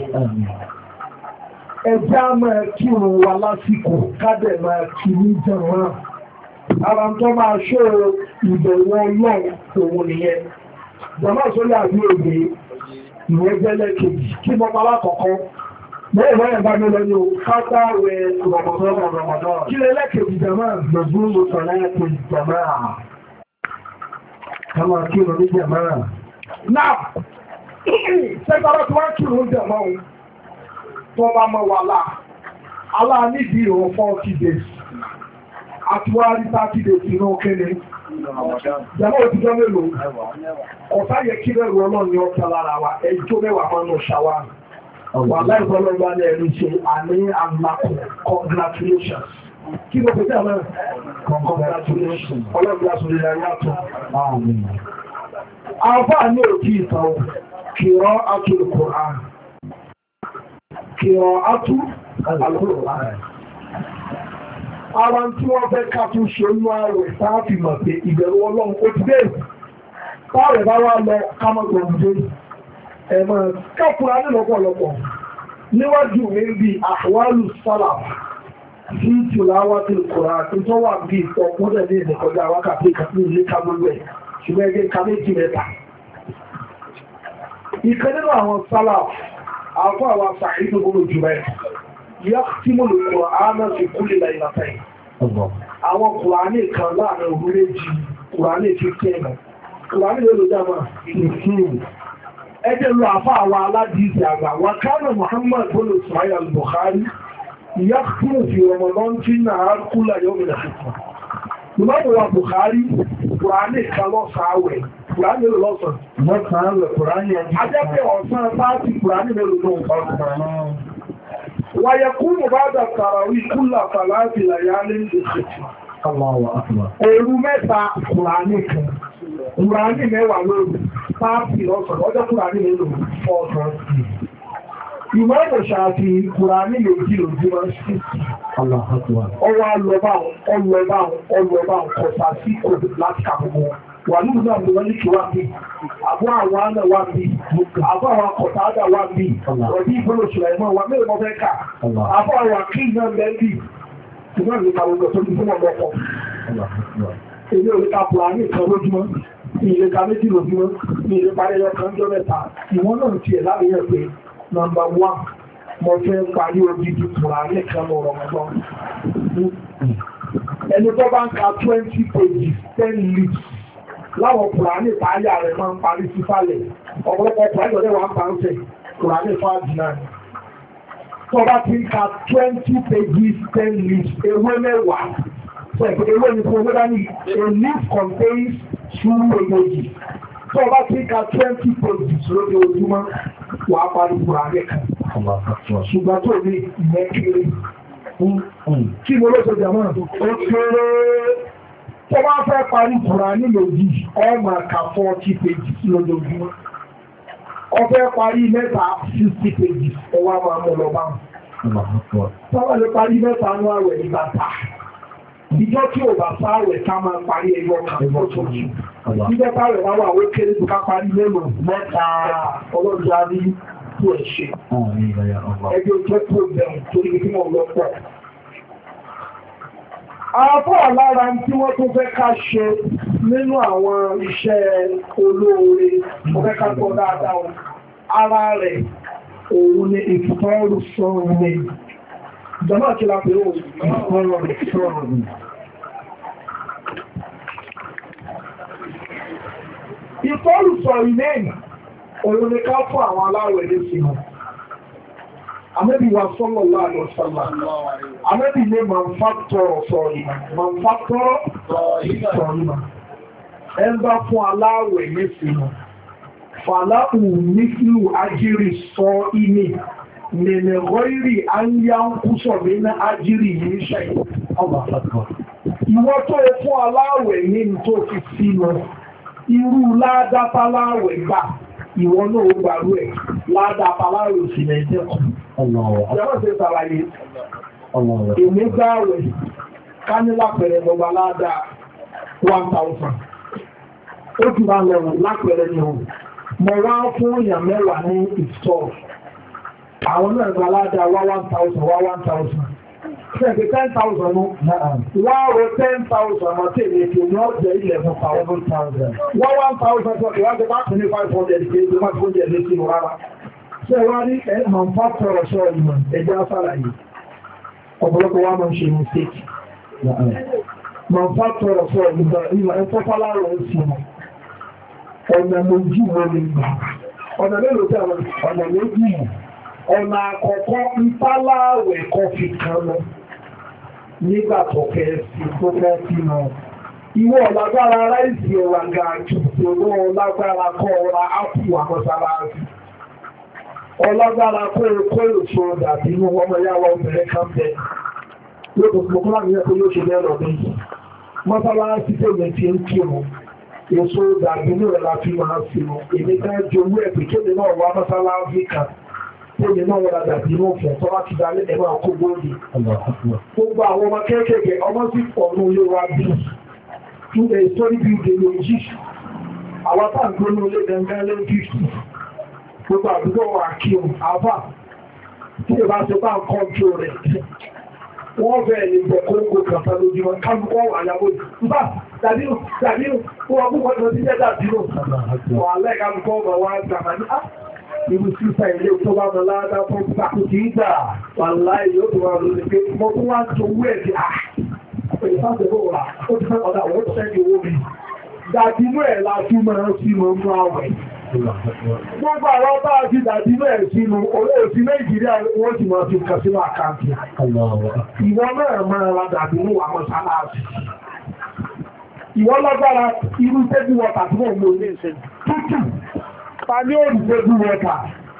Ẹjá máa kírun wa lásìkò kádẹ̀ máa kí ní jẹ̀mọ́. Ara tó máa ṣó ìbẹ̀wọ̀ Ọlọ́run òun nìyẹn. Jàmá sólà bí ògbé ìwé jẹ́lẹ̀ kejì kí mọ́pá lákọ̀ọ́kọ́. Bẹ́ẹ̀ bẹ́ẹ̀ bá mi lọ ní o, kápá rẹ̀ Ramadan. Kí lẹ lẹ́kejì jàmá gbẹ̀gbùn ló sọ lẹ́kejì jàmá. Ká máa kírun ní jàmá. Náà, ṣẹ́gbàrá tí wọ́n kírun jàmá o. Tó bá mọ́ wà láà, aláà nídi ìrọ̀ forty days, àti wá rí thirty days inú kéde. Jẹ́mọ́ òtijọ́ mélòó, ọ̀tá yẹ kí rẹ̀rù ọlọ́run ni ọ̀tá lára wa, ẹjọ́ mẹ́wàá máa ń ṣàwá. Wà láìpọ́lọ́gbà ní ẹ̀rí ṣe àní àmàkù, congratulations. Kí ló pẹ̀tẹ́ àmọ́? Congratulations. Ọlọ́gbà sórí ẹ̀rí àtọ̀. Àbá ní òkú ìtàn kìrọ́ àtúlùkọ̀ àrùn. Kìrọ̀ átú àlùkò láàrin. Ara tí wọ́n fẹ́ ká tún ṣe ń wá rẹ̀ táàfì mọ̀ pé ìbẹ̀rù Ọlọ́run ó ti dé. Táàrẹ̀ bá wá lọ kámọ́gbọ̀njé. Ẹ̀mọ̀ káfùrá ní lọ́pọ̀lọpọ̀. Níwájú mi ń bi àwálù sálà sí tìláwá tí kòrò àti tó wà bí ọkùnrin ní ìdẹ̀kọjá wákàtí ìkàtí ilé kámọ́lú ẹ̀ ṣùgbọ́n ẹgbẹ́ ká méjì mẹ́ta. Ìkan nínú àwọn sálà àfọ́ àwọn sàídò gbogbo jùlọ ẹ̀ yá tí mo lè kọ̀ áná fi kúlè láì látàí àwọn kùránì kan láàrin òun méjì kùránì fifteen kùránì lè lò dáma fifteen ẹjẹ́ lọ àfọ́ àwọn aládìíjì àgbà wà kánà Muhammad bọ́lù Ismail al-Bukhari yá tí mo fi Ramadan tí náà kúlà yóò mìíràn fífún ìmọ̀mù wa Bukhari kùránì kan lọ́sàáwẹ̀ kùránì lè lọ́sàn lọ́sàáwẹ̀ kùránì ajẹ́pẹ̀ ọ̀sán láti kùránì lè lò lọ́wọ́ wàyẹ̀kúrò bá dà tàràwí kúlà fàláàtì làyálé ìṣẹ̀tì òru mẹ́ta kùránì kan kùránì mẹ́wàá lórí pààtì lọ́sàn ọjọ́ kùránì lè lò fọ́ọ̀tọ̀ ìmọ̀mù ṣàfi kùránì méjì lójúmọ́ sí ọwọ́ alọ́bà ọlọ́bà ọlọ́bà kọ̀sà sí kòdù láti kàkùkù wà ní ìlú àmì wọ́n ní kí wá bí àbọ́ àwọn àna wá bí àbọ́ àwọn akọ̀tà àdà wá bí ọ̀dí ìgbóló ṣùgbọ́n ẹ̀mọ́ wa mẹ́rin mọ́ fẹ́ kà àbọ́ àwọn akíì náà bẹ́ẹ̀ bí ṣùgbọ́n ìlú kàwọn ọ̀dọ́ tó ní fún ọmọ ọkọ̀ èmi ò lè ka kùránì kan lójúmọ́ ìlé ka méjì lójúmọ́ ìlé parí ọkàn jọ mẹ́ta ìwọ́n náà tiẹ̀ láàrin pé nọ́mbà one mo fẹ́ parí odidi kùránì kan lọ Ramadan ẹni tó bá ń ka twenty pages ten leaves láwọn kùránì táyà rẹ̀ máa ń parí sísàlẹ̀ ọ̀pọ̀lọpọ̀ kùránì ọ̀dẹ́ wa ń pa ń fẹ̀ kùránì fáàdì náà tó bá ti ń ka twenty pages ten leaves ewé mẹ́wàá so ewé ni fún ewé dání a leaf contains two pages tó bá ti ka twenty pages lórí ojúmọ́ wà á parí Kùránì kan ṣùgbọ́n tó ní ìyẹn kéré kí mo ló ṣe jàmọ́ ó kéré tó bá fẹ́ parí Kùránì méjì ọmọ ka forty pages lójoojúmọ́ ó fẹ́ parí mẹ́ta sixty pages ẹwà máa mú lọ bá wọn tọ́wọ́ lè parí mẹ́ta ní àwẹ̀ ní bàtà ìjọ tí ò bá sáwẹ̀ ká máa parí ẹyọ kan lọ́tọ̀ọ̀tù ìjọ táwẹ̀ wá wà ó kéré tó ká parí mélòó mẹ́ta ọlọ́jà ní tó ẹ̀ ṣe ẹgbẹ́ ìjọ tó bẹ̀rù torí kí wọ́n lọ́pọ̀. Àpọ̀ lára tí wọ́n tó fẹ́ ká ṣe nínú àwọn iṣẹ́ olóore mo fẹ́ ká gbọ́ dáadáa ara rẹ̀ òun ni ìfọ́rù sọ́rọ̀ ní ìjọba kí la pè ó ìfọ́rọ̀ rẹ̀ sọ́rọ̀ ní. Ìfọ́rù sọ̀rọ̀ ní òun ni ká fún àwọn aláwẹ̀ lé sí wọn. Àmẹ́bí wa sallallahu alaihi wasallam. Àmẹ́bí ní manufacturer sọ̀rọ̀ ìmọ̀. Manufacturer sọ̀rọ̀ ìmọ̀. Ẹ ń bá fún aláwẹ̀ lé sí wọn. Fàláhù nífìlù ajírí sọ ìní mẹ̀lẹ̀gọ́ìrì àyà ń kú sọ̀rọ̀ ní ajírí yìí ṣe ọba àpapọ̀. Ìwọ tó fún aláwẹ̀ ní tó fi sínú irú ládápaláwẹ̀ gbà ìwọ náà ó gbàrú ẹ̀ ládápaláwẹ̀ sí Nàìjíríà. Ìjọba ṣe ṣàlàyé èmi gbàwẹ̀ kánilá pẹ̀rẹ̀ lọ́gbà ládá one thousand. Ó ti bá lọ lápẹ̀rẹ̀ ní ọ̀hún. Mo wá fún èèyàn mẹ́wàá ní ìtọ́. Àwọn náà gba aládá wá one thousand wá one thousand. Ṣẹ̀kì ten thousand nù. Wá ro ten thousand mọ̀ tí èmi ètò ní ọ̀jẹ̀ ilẹ̀ fún seven thousand. Wá one thousand sọ̀kì wá jẹ́ bá tún ní five hundred kí ló má fún jẹ̀ létí mo rárá. Ṣé wá rí ẹ̀ máa ń fà tọrọ sọ ìmọ̀ ẹ̀jẹ̀ àṣàlàyé. Ọ̀pọ̀lọpọ̀ wa máa ń ṣe mistake. Máa ń fà tọrọ sọ ìmọ̀ ẹ̀fọ́ fálárọ̀ ó sì mọ̀. Ọ̀nà méjì wọ́n lè gbà. Ọ̀nà mélòó tẹ́ ọ̀nà méjì. Ọ̀nà àkọ́kọ́ ìpáláwẹ̀ kan fi kan lọ. Nígbà tó kẹ́ẹ̀sì tó fẹ́ sí lọ. Ìwọ lágbára ráìsì ẹ̀wà gàájú ìwọ lágbára kọ́ ọ̀rá ápù àmọ́sáláàsì. Ọlágbára kó ẹ̀kọ́ èso dàbí inú ọmọ yáwó obìnrin kan bẹ̀. Lókùnkùn láti yẹ kó yóò ṣe lẹ́rọ̀ bí. Mọ́sáláàsì tó yẹ ti ń kírun. Èso dàbí inú rẹ̀ láti máa sí wọn. Èmi ká jowú ẹ̀ pé kéde náà wá mọ́sáláàsì kan. Kéde náà wọ́n dàbí inú ọ̀fẹ́ tó bá ti dalé ẹ̀ máa kó gbóòdì. Gbogbo àwọn ọmọ kéékèèké ọmọ sì pọ̀ ní ilé wa bí. Tún ẹ̀ sórí bí ìdè méjì. Àwọn tá à ń gbé ní ilé gangan lé fífì. Gbogbo àdúgbò wà kí o, àbá tí ẹ bá ṣe bá ń kọ́jú rẹ̀. Wọ́n bẹ̀rẹ̀ lè bẹ̀ kóńgò kàtà lójú wọn káàkiri àyàwó ìgbà dàbínú dàbínú wọ́n púpọ̀ tó ti jẹ́ dàbínú. Wọ́n alẹ́ káàkiri ọmọ wa gbàmà ní á. Irú sísá ilé tó bá mọ ládá fún pàkó tí í gbà wà láì yóò tó wà lórí pé mo tún wá tó wú ẹ̀ sí à. Pẹ̀lú sáfẹ́ bó wà ó ti fẹ́ ọ̀dà wọ́n sẹ́ni owó mi. Dàbínú ẹ̀ la tún máa ń sí mọ́ mú àwẹ̀. Gbogbo àwọn bá ti dàbí mẹ́ẹ̀ sínú òsì Nàìjíríà wọ́n ti máa fi kà sínú àkáǹtì. Ìwọ náà máa ra dàbí ní àwọn sáláàsì. Ìwọ lágbára irú tẹ́bí wọ́ta tí wọ́n mú ní ìṣẹ́. Tútù, ta ní òrì tẹ́bí wọ́ta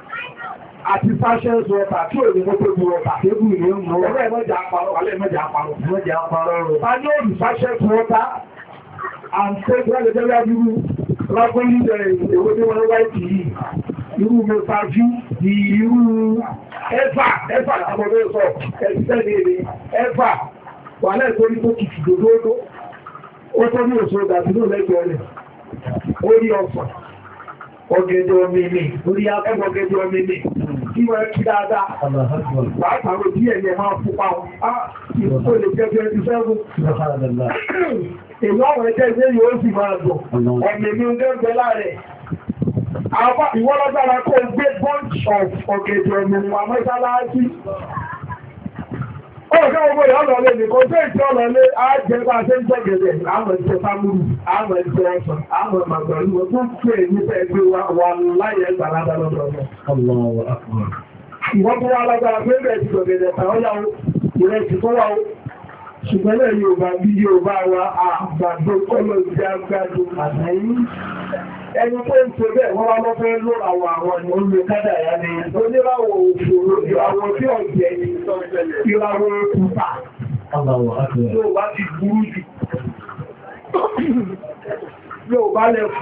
àti sáṣẹ́sì wọ́ta tí òrì mọ́ tẹ́bí wọ́ta tẹ́bí ìlú mọ́. Ọ̀rẹ́ ẹ̀mọ́jà àparọ̀, alẹ́ ẹ̀mọ́jà àparọ̀, ẹ̀mọ́jà àparọ̀. Ta ní òrì sáṣẹ́sì wọ́ta àti lápẹ́ ilẹ̀ ìwé tí wọ́n wáìtì yìí irú mẹ́fàájú di irú ẹfà ẹfà àbọ̀dé sọ ẹ̀sẹ́lẹ̀ ẹfà wà lẹ́ẹ̀tọ́rí tó kìkì dòdòdó ó tó ní òṣò dàbínú lẹ́gbẹ̀ẹ́ rẹ̀ orí ọ̀fà ọ̀gẹ̀dẹ̀ ọmịmị orí akẹ́gbọ̀gẹ̀dẹ̀ ọmịmị tí wọ́n kí dáadáa pàápàá bí ẹ̀yẹ máa fúpa á ìfò lè jẹ́ twenty seven èyí àwọn ẹgbẹ́ ilé yóò sì máa dùn ọ̀mịmị ọgẹ́gbẹ́ láàrẹ̀ ìwọ́lọ́gbára kó gbé bunch of ọ̀gẹ̀dẹ̀ ọmịmị àmọ́sálásí ọ̀gá ọgbọ̀ ìyọ́lọ́lẹ́ nìkan tó ìtí ọlọ́lẹ́ àjẹ́bà ṣe ń jẹ́gẹ̀dẹ̀ àwọn ẹ̀ṣẹ́ fámúrù àwọn ẹ̀ṣẹ́ ọ̀sán àwọn ẹ̀màgbàlúwọ̀ tó ń pè nípa ẹgbẹ́ wa láyé ẹgbàládà lọ́dọọdọ. Ìwọ́n tó wá lágbára pé bẹ̀ẹ̀ ti gọ̀gẹ̀dẹ̀ tàọ́yà ìrẹsì tó wà ó ṣùgbọ́n náà Yorùbá bí Yorùbá wa àgbàdo kọ́lọ̀ sí àgbàdo àtẹ́yìn ẹni tó ń ṣe bẹ́ẹ̀ wọ́n wá lọ́fẹ́ lórawọ̀ àwọn ni ó lè kádà yá ní oníràwọ̀ òṣòro ìràwọ̀ tí ọ̀jẹ́ ìràwọ̀ òkúta Yorùbá ti burú jù Yorùbá lẹ́kù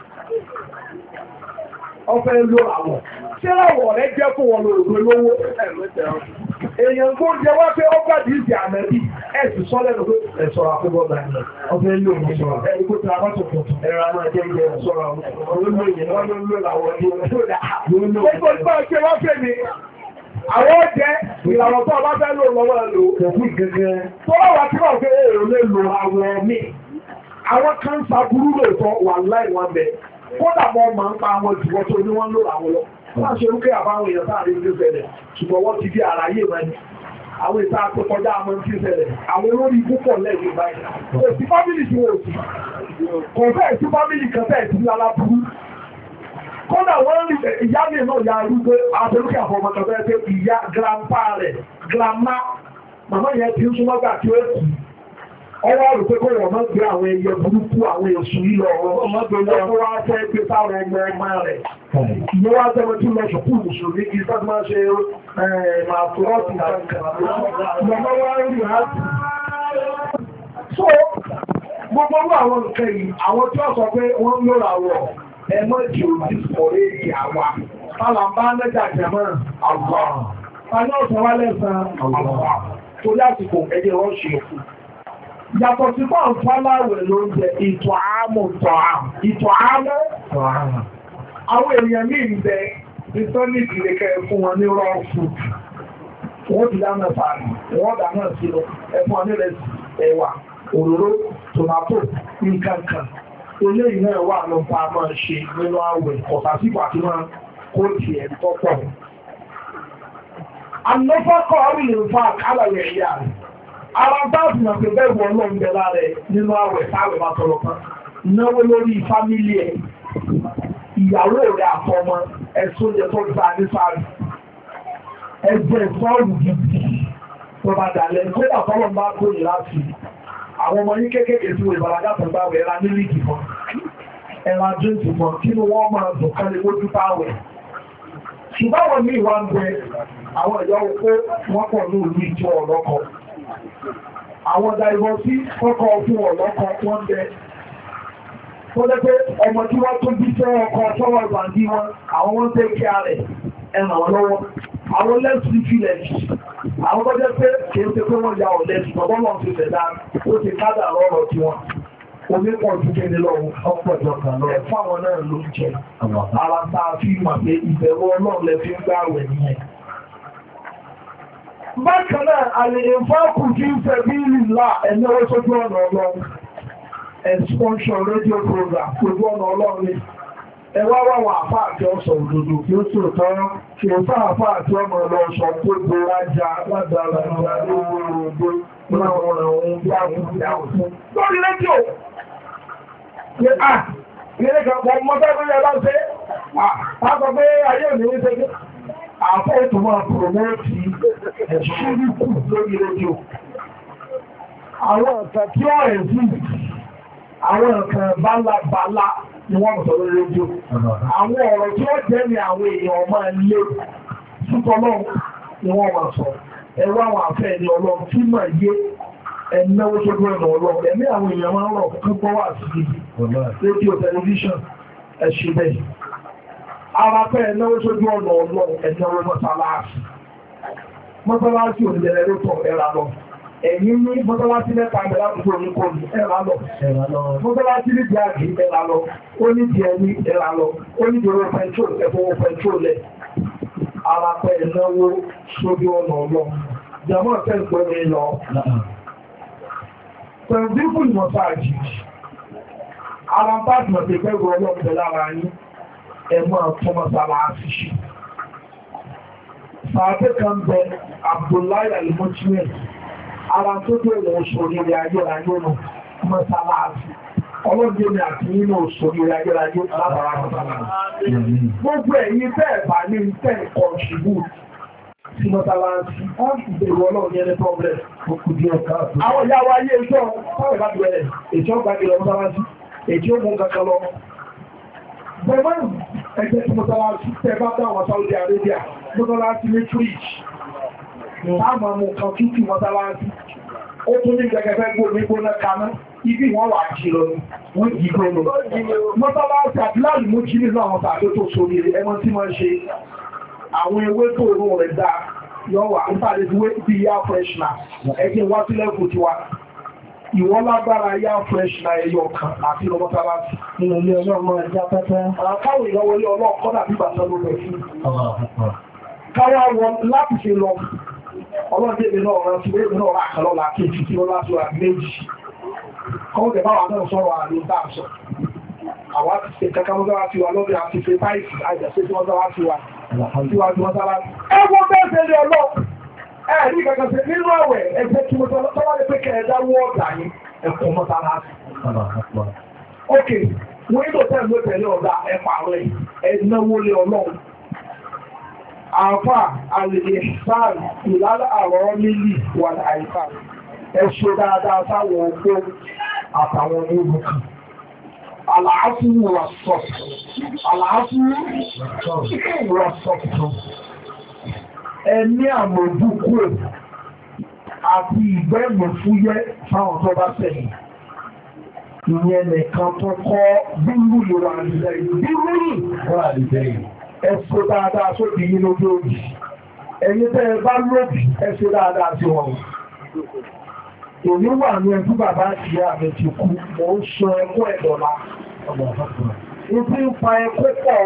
ọfẹ́ lórawọ̀ tí ráwọ̀ rẹ̀ jẹ́ fún wọn lòrò lówó èèyàn tó jẹ wá pé ó gbàdì ìdí àmẹ́bí ẹ̀sì sọ́lẹ̀ lọ́pẹ́ ẹ̀sọ́ra àkóbọ́gbà ní ọfẹ́ ilé òun sọ́ra ẹ̀rí kó tẹ́ra mọ́tò tuntun ẹ̀rọ àwọn ẹ̀jẹ́ ìjẹ́ ẹ̀sọ́ra olóògbé ìyẹn wọ́n ló ń lò láwọ̀ ní gbogbo ìgbà ṣe wá fẹ́ mi àwọn jẹ́ ìlànà tó ọba fẹ́ lò lọ́wọ́ lò òkú gẹ́gẹ́ tó wà tí wọ́n fẹ́ èrò lè lò àwọ̀ mi àwọn kan sàbúrú lòótọ́ wà láì wọn bẹ̀ kódà mọ́ máa ń pa àwọn ìjùwọ́ tó ní wọ́n lò àwọn lọ wọ́n ṣe rúkẹ́ àbáwọn èèyàn táàrí ń ṣẹlẹ̀ ṣùgbọ́n wọ́n ti di àráyé mẹ́ni àwọn ìta tó kọjá àmọ́ ń ṣẹlẹ̀ àwọn olórí púpọ̀ lẹ́yìn báyìí kò sí fámìlì tí wọ́n sì kò fẹ́ sí fámìlì kan fẹ́ sí aláburú kódà wọ́n rí ìyá mi náà ya arúgbó àbẹ̀rúkẹ́ àfọmọ kan fẹ́ pé ìyá grandpa rẹ̀ grandma màmá yẹn ti ń súnmọ́ gbà tí ó kù ọwọ́ rò pé kó wọ́n mọ́ gbé àwọn ẹyẹ burúkú àwọn èṣù ìlọ ọmọ gbé lọ́wọ́ wá fẹ́ gbé sáwọn ọmọ ọmọ rẹ̀ ìyẹn wá tẹ́wọ́ tí lọ ṣùkú mùsùlùmí kí sáà máa ṣe màtúrọ́sì lọ́mọ wá rí láti so gbogbo àwọn nǹkan yìí àwọn tí ó sọ pé wọ́n lóra wọ̀ ẹmọ́ tí ó ti sọ̀rọ̀ èdè àwa tálàmbá lẹ́jà jẹmọ́ àwọn tani ọ̀sán wá lẹ́sàn àwọn tó lásìkò ẹjẹ́ wọ́n ṣe òkú yàtọ̀ sí bá ń fáláwẹ̀ ló ń jẹ ìtọ̀ àmù tọ̀ àmù ìtọ̀ àmù àwọn èèyàn ní ìbẹ̀ ìtọ́nìtì lè kẹ́ fún wọn ní raw food wọ́n ti dáná sàárì wọ́n dáná sínú ẹ̀fún onírẹsì ẹ̀wà òróró tòmátò nǹkankan eléyìí náà wà ló pa máa ṣe nínú àwẹ̀ ọ̀sàsípò àti máa kó tiẹ̀ tọ́pọ̀ àlọ́fọ́kọ̀ orí ìfà kálàyé ìyá rẹ̀ ara báàbù náà pé bẹ́ẹ̀ wọ́n lọ́n bẹ lára ẹ̀ nínú àwẹ̀ táwẹ̀ bá tọrọ kan náwó lórí fámílì ẹ̀ ìyàwó rẹ̀ àtọmọ ẹ̀sùn jẹ tó gbà ní sáré ẹgbẹ́ sọ́ọ̀rù gidi tó bá dalẹ̀ kódà tọ́lọ̀ bá gbóyè láti àwọn ọmọ yín kéékèèké tí wọ́n ìbàlágà tó bá wẹ̀ ẹ̀ra mílíkì fún ẹ̀ra jíǹsì fún kí ni wọ́n máa dùn kálẹ̀ lójú táwẹ̀ ṣùgbọ́n wọn ní ìwà ń bẹ àwọn ìyàwó pé wọ́n pọ̀ ní òlú ìjọ ọ̀lọ́kọ̀ àwọn dàìbọ̀ sí kọ́kọ́ fún ọ̀lọ́kọ̀ wọ́n bẹ tó lẹ́ pé ọmọ tí wọ́n tó bí fẹ́ ọkọ̀ tọ́wọ́ ìbàndí wọn àwọn wọ́n tẹ́ kí a rẹ̀ ẹ̀ràn wọn lọ́wọ́ àwọn lẹ́sìn fílẹ̀jì àwọn tó jẹ́ pé kìí ṣe pé wọ́n ya ọ̀lẹ́sì bọ́bọ́ lọ́n ti fẹ̀ dáa ó ti kádà lọ́rọ̀ tí wọ́n omi pọ̀ ju kéde lọ́wọ́ ọ̀pọ̀ ìjọba lọ ẹ̀fọ́ àwọn náà ló ń jẹ ara tá a fi mà pé ìbẹ̀rù ọlọ́run lẹ fi ń gbá àwẹ̀ nìyẹn. bákan náà àlè ìfọ́kù kí ń fẹ́ bí ìlà ẹ̀ní owó sójú ọ̀nà ọlọ́run expansion radio program sójú ọ̀nà ọlọ́run ni ẹ wá wá wọn àfá àti ọ̀sọ̀ òdòdó kí ó tó tọ́rọ kí ó fá àfá àti ọmọ ọlọ́sọ̀ tó gbóra já ládàlá lóòròdó láwọn ohun bí àwọn lórí rédíò pé à ilé kẹpọ̀ mọ́tẹ́gbẹ́lẹ́ bá ṣe àpapọ̀ pé ayé òní ní ṣe àfọ́ ètò máa pòròmọ́tì ẹ̀ṣúrúkù lórí rédíò àwọn ọ̀tẹ̀ tí ó rẹ̀ sí àwọn ọ̀kan bálabàlá ni wọ́n sọ lórí rédíò àwọn ọ̀rọ̀ tí ó jẹ́ ní àwọn èèyàn ọmọ ilé sútọ́lọ́ ni wọ́n wà sọ ẹ̀rọ àwọn àfẹ́ ẹni ọlọ́run tí mà yé ẹ̀náwó tó gbọ́ ẹ̀nà ọlọ́run ẹ̀mí àwọn èèyàn máa ń rọ̀ fún gbọ́ wà sí ibi rédíò tẹlifíṣàn ẹ̀ṣẹ̀ bẹ́ẹ̀ ara pẹ́ ẹ̀náwó tó gbọ́ ọ̀nà ọlọ́run ẹ̀náwó mọ́sálásí mọ́sálásí òǹdẹ̀rẹ̀ ló tọ̀ ẹ̀rà lọ ẹ̀yìn ní mọ́sálásí mẹ́ta ẹ̀rà lọ oníkòlù ẹ̀rà lọ mọ́sálásí ní di àgbì ẹ̀rà lọ ó ní di ẹni ẹ̀rà lọ ó ní di owó pẹ̀trol ẹ̀fọwọ́ pẹ̀trol lẹ̀ ara pẹ́ ẹ̀náwó sójú ọ̀nà ọlọ́run jàmọ́ ọ̀tẹ́ ìgbọ́ni lọ pẹ̀lú ìmọ̀sáàjì ara bá jùmọ̀ pé pẹ́gbọ́ ọlọ́pẹ̀ lára yí ẹmọ́ ọ̀tọ́mọ̀sára àṣìṣì sàádé kan bẹ Abdullahi al-Mujmir ara tó tó ìwọ̀n òṣòrí rẹ̀ ayérayé nù mọ́sára àṣì ọlọ́dé ni àti nínú òṣòrí rẹ̀ ayérayé lábàrá mọ́sára gbogbo ẹ̀yin bẹ́ẹ̀ bá ní tẹ́ contribute sí mọ́sálásí wọ́n ti bèrè ọlọ́run ní ẹni problem òkú díẹ̀ káàkiri. Àwọn ìyá wa ayé ìjọ táwọn ìbá bẹ̀rẹ̀ èjì ọgbà gẹ̀rẹ̀ mọ́sálásí èjì ó mú kankan lọ. Bẹ̀rẹ̀ ẹgbẹ́ tí mọ́sálásí tẹ́ bá dá àwọn Saudi Arabia mọ́sálásí ní fridge. Táàmù ọmọ kan tútù mọ́sálásí. Ó tún ní gẹ́gẹ́fẹ́ gbóòmí gbóná kaná. Ibi wọ́n wà jí lọ ní wọ́n jí gbóòmí. Mọ́sálásí àti láàrín mú jí nínú àwọn tàbí tó sórí ẹmọ tí wọ́n ṣe àwọn ewé tó rún rẹ̀ dá yọ wà ń tàbí wé bí yá freshna ẹgbẹ́ wá sílẹ̀ kò ti wá ìwọ́n lágbára yá freshna ẹyọ kan àti lọ mọ́sálásí nínú ilé ọlọ́mọ ẹjá pẹ́pẹ́ àkáwò ìyọwọlé ọlọ́ọ̀kọ́dà bí bàtà ló rẹ̀ fún káwà wọn láti ṣe lọ ọlọ́dẹ̀ mi náà rántí wé mi náà rà kàlọ́ láti ètù tí ó láti wà méjì kọ́wọ́dẹ̀ bá wà náà sọ̀rọ̀ àlè dáàsọ̀ àwọn ti ṣe kankan mọ́sálásí wa lọ́bẹ̀ àti ṣe táìsì àjẹsẹ́ tí mọ́sálásí wa síwájú mọ́sálásí. Ẹgbọ́n bẹ́ẹ̀ ṣe lè ọlọ́ ẹ̀rí kankan ṣe nínú àwẹ̀ ẹgbẹ́ tí mọ́sálásí pé kẹ́ẹ̀dá wọ́ọ̀dà yìí ẹ̀kọ́ mọ́sálásí. Ok, wọ́n nílò tẹ́lẹ̀ ló tẹ̀lé ọ̀dà ẹ̀pà rẹ̀ ẹ̀dínàwó lé ọlọ́run. Àfà àlèyé sáà ìlàlá àrọ̀ nílì wà àyíká. Ẹ ṣe dáadáa sáwọn òpó àtàwọn onígun kan. Àlàáfíì wà sọ́ọ̀tù. Àlàáfíì wà sọ́ọ̀tù. Ẹni àmójúkú àti ìgbẹ́mù fúyẹ́ fáwọn tó bá sẹ́yìn. Ìyẹn nìkan tó kọ́ bírú ìwà àdìsẹ́yìn. Bírú ìwà àdìsẹ́yìn. Ẹ ṣe dáadáa sóbi yín lójú òbí. Ẹni tẹ́ ẹ bá lóbi, ẹ ṣe dáadáa sí wọn. Èmi wà ní ẹjú bàbá àti ìyá mi ti kú, mò ń sọ ẹkún ẹ̀dọ̀lá. Ibi ń fa ẹkún pọ̀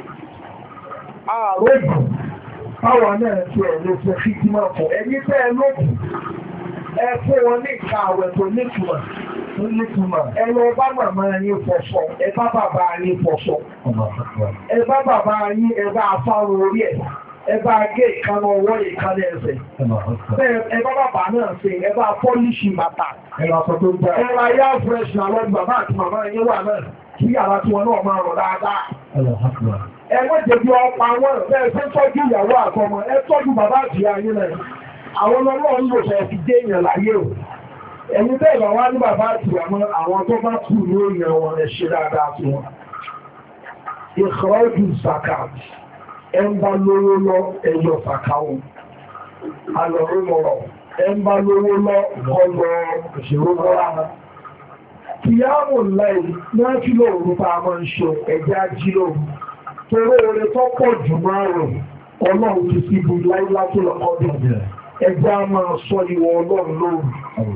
àròjù, báwọn náà ti ẹ̀ lè ṣe fi jí máa fọ̀. Ẹni tẹ́ ẹ lóbi, ẹ fún wọn ní ìka àwẹ̀ tó nítumọ̀. Nítumọ̀. Ẹ lọ bá màmá yín fọṣọ, ẹ bá bàbá yín fọṣọ. Ẹ bá bàbá yín, ẹ bá afárun orí ẹ̀. Ẹbá gé ìkànnà ọwọ́ ìkànnà ẹsẹ̀. Ẹbá bàbá náà ṣe ẹbá pọ́líṣì bàtà. Ẹbá yá fresh náà lọ́dún bàbá àti màmá ẹni wà náà kí yàrá tí wọn náà máa rọ̀ dáadáa. Ẹgbẹ́ jẹ̀bi ọpa wọn bẹ́ẹ̀ fẹ́ tọ́jú ìyàwó àtọmọ ẹ tọ́jú bàbá àti ayé náà. Àwọn ọlọ́run ń lò fẹ́ fi dé èèyàn láyé o. Ẹni bẹ́ẹ̀ bá wá ní bàbá àti àmọ́ àwọn tó bá kù ní èèyàn wọn ẹ ṣe dáadáa sí wọn. Ìkọ́jú zakat. Ẹmbá lówó lọ ẹyọ fàkáwò. Alọ̀rọ̀mọ̀rọ̀. Ẹmbá lówó lọ ọlọ ìṣòro Kìyàmù láì náà kí ló rúpa máa ń ṣe ẹjá jílò. Toró orin tó pọ̀ jù márùn-ún, ọlọ́run ti sí ibi láìláṣẹ́ lọ́kọ́dún. Ẹjá máa sọ ìwọ ọlọ́run lóòrùn.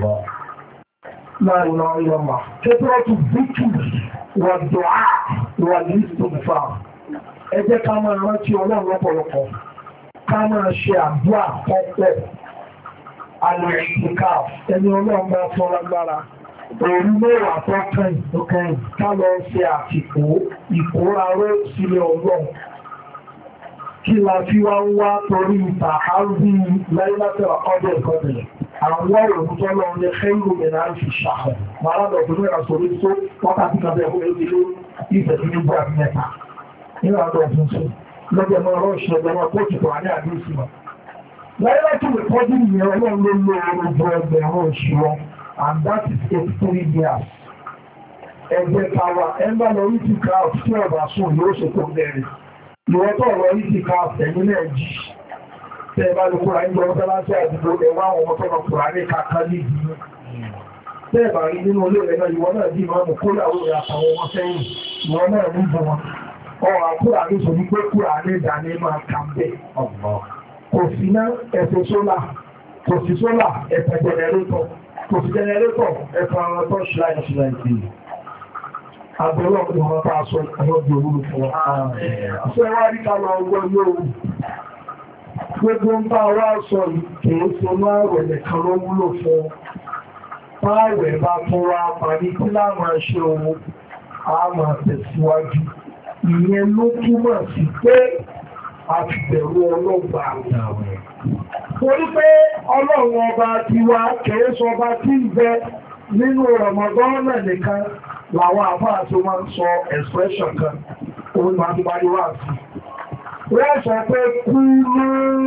Láìlọ ìyọmà. Tẹ́tọ́tù bíkì wà dùá wà ní ìsìnkú. Ẹ jẹ́ ká máa rántí ọlọ́run lọ́pọ̀lọpọ̀, ká máa ṣe àdúrà pọ́pọ̀, àlè ìtìká ẹni ọlọ́run bá fún lágbára, òun mẹ́wàá tó kẹ́yìn, ká lọ ṣe àtìkò ìkóraró sílẹ̀ ọlọ́run. Kí la fi wá ń wá torí ìta àrùbí láìláṣẹ́ ọdẹ ìkọ́bẹ̀rẹ̀. Àwọn òun tọ́lọ ní ṣẹ́yìn ìrìnà fi ṣàhọ̀. Màá lọ bí mẹ́ra sórí tó wákàtí kan bẹ̀rẹ̀ fún ilé ìfẹ̀ tí ní bọ́ mẹ́ta. Nínú àdọ̀ òfúnfún, lọ́jọ́ mọ́ ọ̀rọ̀ ìṣẹ̀lẹ̀ wọn kó jùlọ ní àdúrísì wọn. Láyé tó lè pọ́jú ìyẹn ọlọ́run ló ló orúgbọ́ ẹgbẹ̀rún oṣù wọn, and that is eighty-three years. Ẹgbẹ́ tàwa, ẹgbẹ́ lọ rí ti ká tí ọ̀bà sùn yóò ṣe tó bẹ̀rẹ̀. Ìwọ́tọ̀ lọ rí ti ká ẹ̀yìn náà jì. Tẹ́ bá lè kúrò ní ọjọ́ láti àdúgbò ẹwà àwọn ọmọ tọ́nà kúrò ní kàkà ní ìdílé. Tẹ́ bá rí nínú olóòrẹ̀ náà, ìwọ náà dì máa mú kóyàwó rẹ̀ àtàwọn ọmọ sẹ́yìn, ìwọ náà ní ìbò wọn. Ọ̀rọ̀ àkúrà ní sọ wípé kúrà ní ìdáni máa kàmbẹ̀ ọ̀gbọ̀n. Kò sí ná ẹ̀fẹ̀ sólà, kò sí sólà ẹ̀fẹ̀ jẹnẹrétọ̀, kò sí jẹnẹrétọ̀ ẹ̀fẹ̀ àwọn tó ṣíláì ṣíláì sí. Àbẹ̀rẹ̀ ọ̀pọ̀ ìwọ̀n bá aṣọ ìwọ̀n òwúrò fún wa. Ṣé wá rí ká lọ ọgbọ́n yóò gbogbo ń bá wá sọ kìí ṣe máa rẹ̀ nìkan ló wúlò fún. Báwẹ̀ bá tún wá parí tí láwọn ṣe owó, a máa tẹ̀síwájú. Ìyẹn ló túmọ̀ sí pé a ti bẹ̀rù ọlọ́gbà. Torí pé ọlọ́run ọba ti wá kìí sọ ọba tí ń bẹ nínú Ramadan náà nìkan làwọn àfáà tó máa ń sọ expression kan. Òun máa ti parí wá sí. wọ́n sọ pé kúrú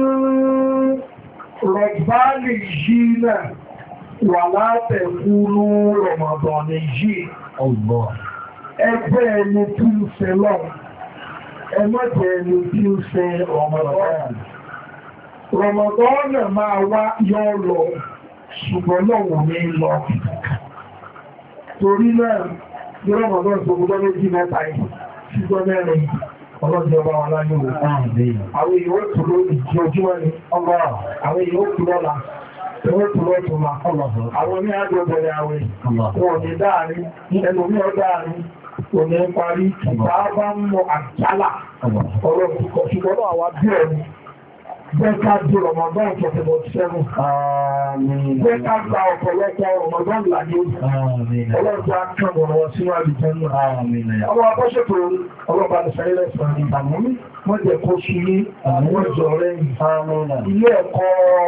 rọ̀bálì yìí náà wà látẹ̀ kúrú rọ̀mọ̀dọ̀nì yìí ẹgbẹ́ ẹni tí ń ṣe lọ ẹmọ́jẹ́ ẹni tí ń ṣe rọ̀mọ̀dọ̀nì rọ̀mọ̀dọ̀nì máa wá yọ́ lọ ṣùgbọ́n lọ́wọ́ ní lọ torí náà bí rọ̀mọ̀dọ̀nì tó gbọ́dọ̀ méjì mẹ́ta yìí ṣùgbọ́n mẹ́rin ọlọ́dún ọba wọn láyé wò. Àwọn èèyàn ó tù lórí jí ojúmọ́ ni ọgbà àwọn èèyàn ó tù lọ́la, ẹwọ́ tù lọ́tù ma. Àwọn ní àjọ bẹ̀rẹ̀ àwẹ̀, wọn ní dáàrin, ẹnu ní ọdáàrin, kò ní parí, ìta bá ń mọ àjálà ọlọ́dún kọ̀ ṣùgbọ́n àwọn bí ẹni. Bẹ́ẹ̀ká di Ramadan twenty seven. Bẹ́ẹ̀ká gba ọ̀pọ̀lọpọ̀ Ramadan láyé. Ọlọ́dún akẹ́bọ̀rọ̀ wọn sínú àdìjẹ́ náà. Ọmọ akọ́ṣẹ́kọ̀ ọlọ́bà ní sẹ́lẹ̀ sọ̀rọ̀ ìdàmú. Wọ́n jẹ́ kó ṣí ní àwọn ìjọ rẹ̀ ilé ẹ̀kọ́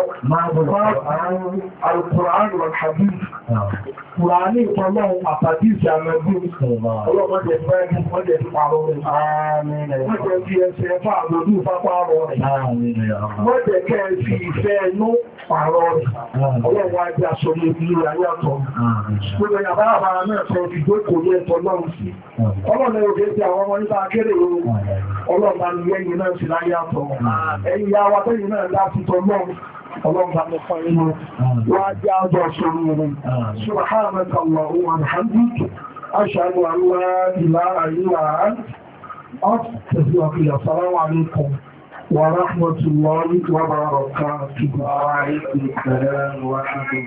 Al-Qur'an wal-Hadith. Kùránì ìtọ́lọ́run àtàdíìsì àmẹ́bí. Ọlọ́mọdé fẹ́ wọ́n jẹ́ pàrọ̀ rẹ̀. Wọ́n jẹ́ fi ẹsẹ̀ fà àgbòdú fápárọ̀ rẹ̀. Wọ́n jẹ́ kẹ́ fi ìfẹ́ ẹnú pàrọ̀ rẹ̀. Ọlọ́run ajé aṣọ́lé ìlú ayátọ̀. Gbogbo ìyàbára náà sọ ìjókòó ní ẹ̀tọ́ lọ́run sí. Ọlọ́run ẹ̀rọ ti àwọn ọmọ nípa akéré ohun. Ọlọ́run bá ní ẹ̀yìn náà sí láyátọ̀. Ẹ̀yìn ya wa tẹ́yìn náà dá sí tọ́ lọ́run. Ọlọ́run bá ní fún inú. Wọ́n á jẹ́ ọjọ́ ṣorí rẹ̀. Subhanaka Allahumma wa bihamdika. Ashhadu an la ilaha illa anta. Assalamu alaikum. ورحمة الله وبركاته. وعليكم السلام ورحمة الله.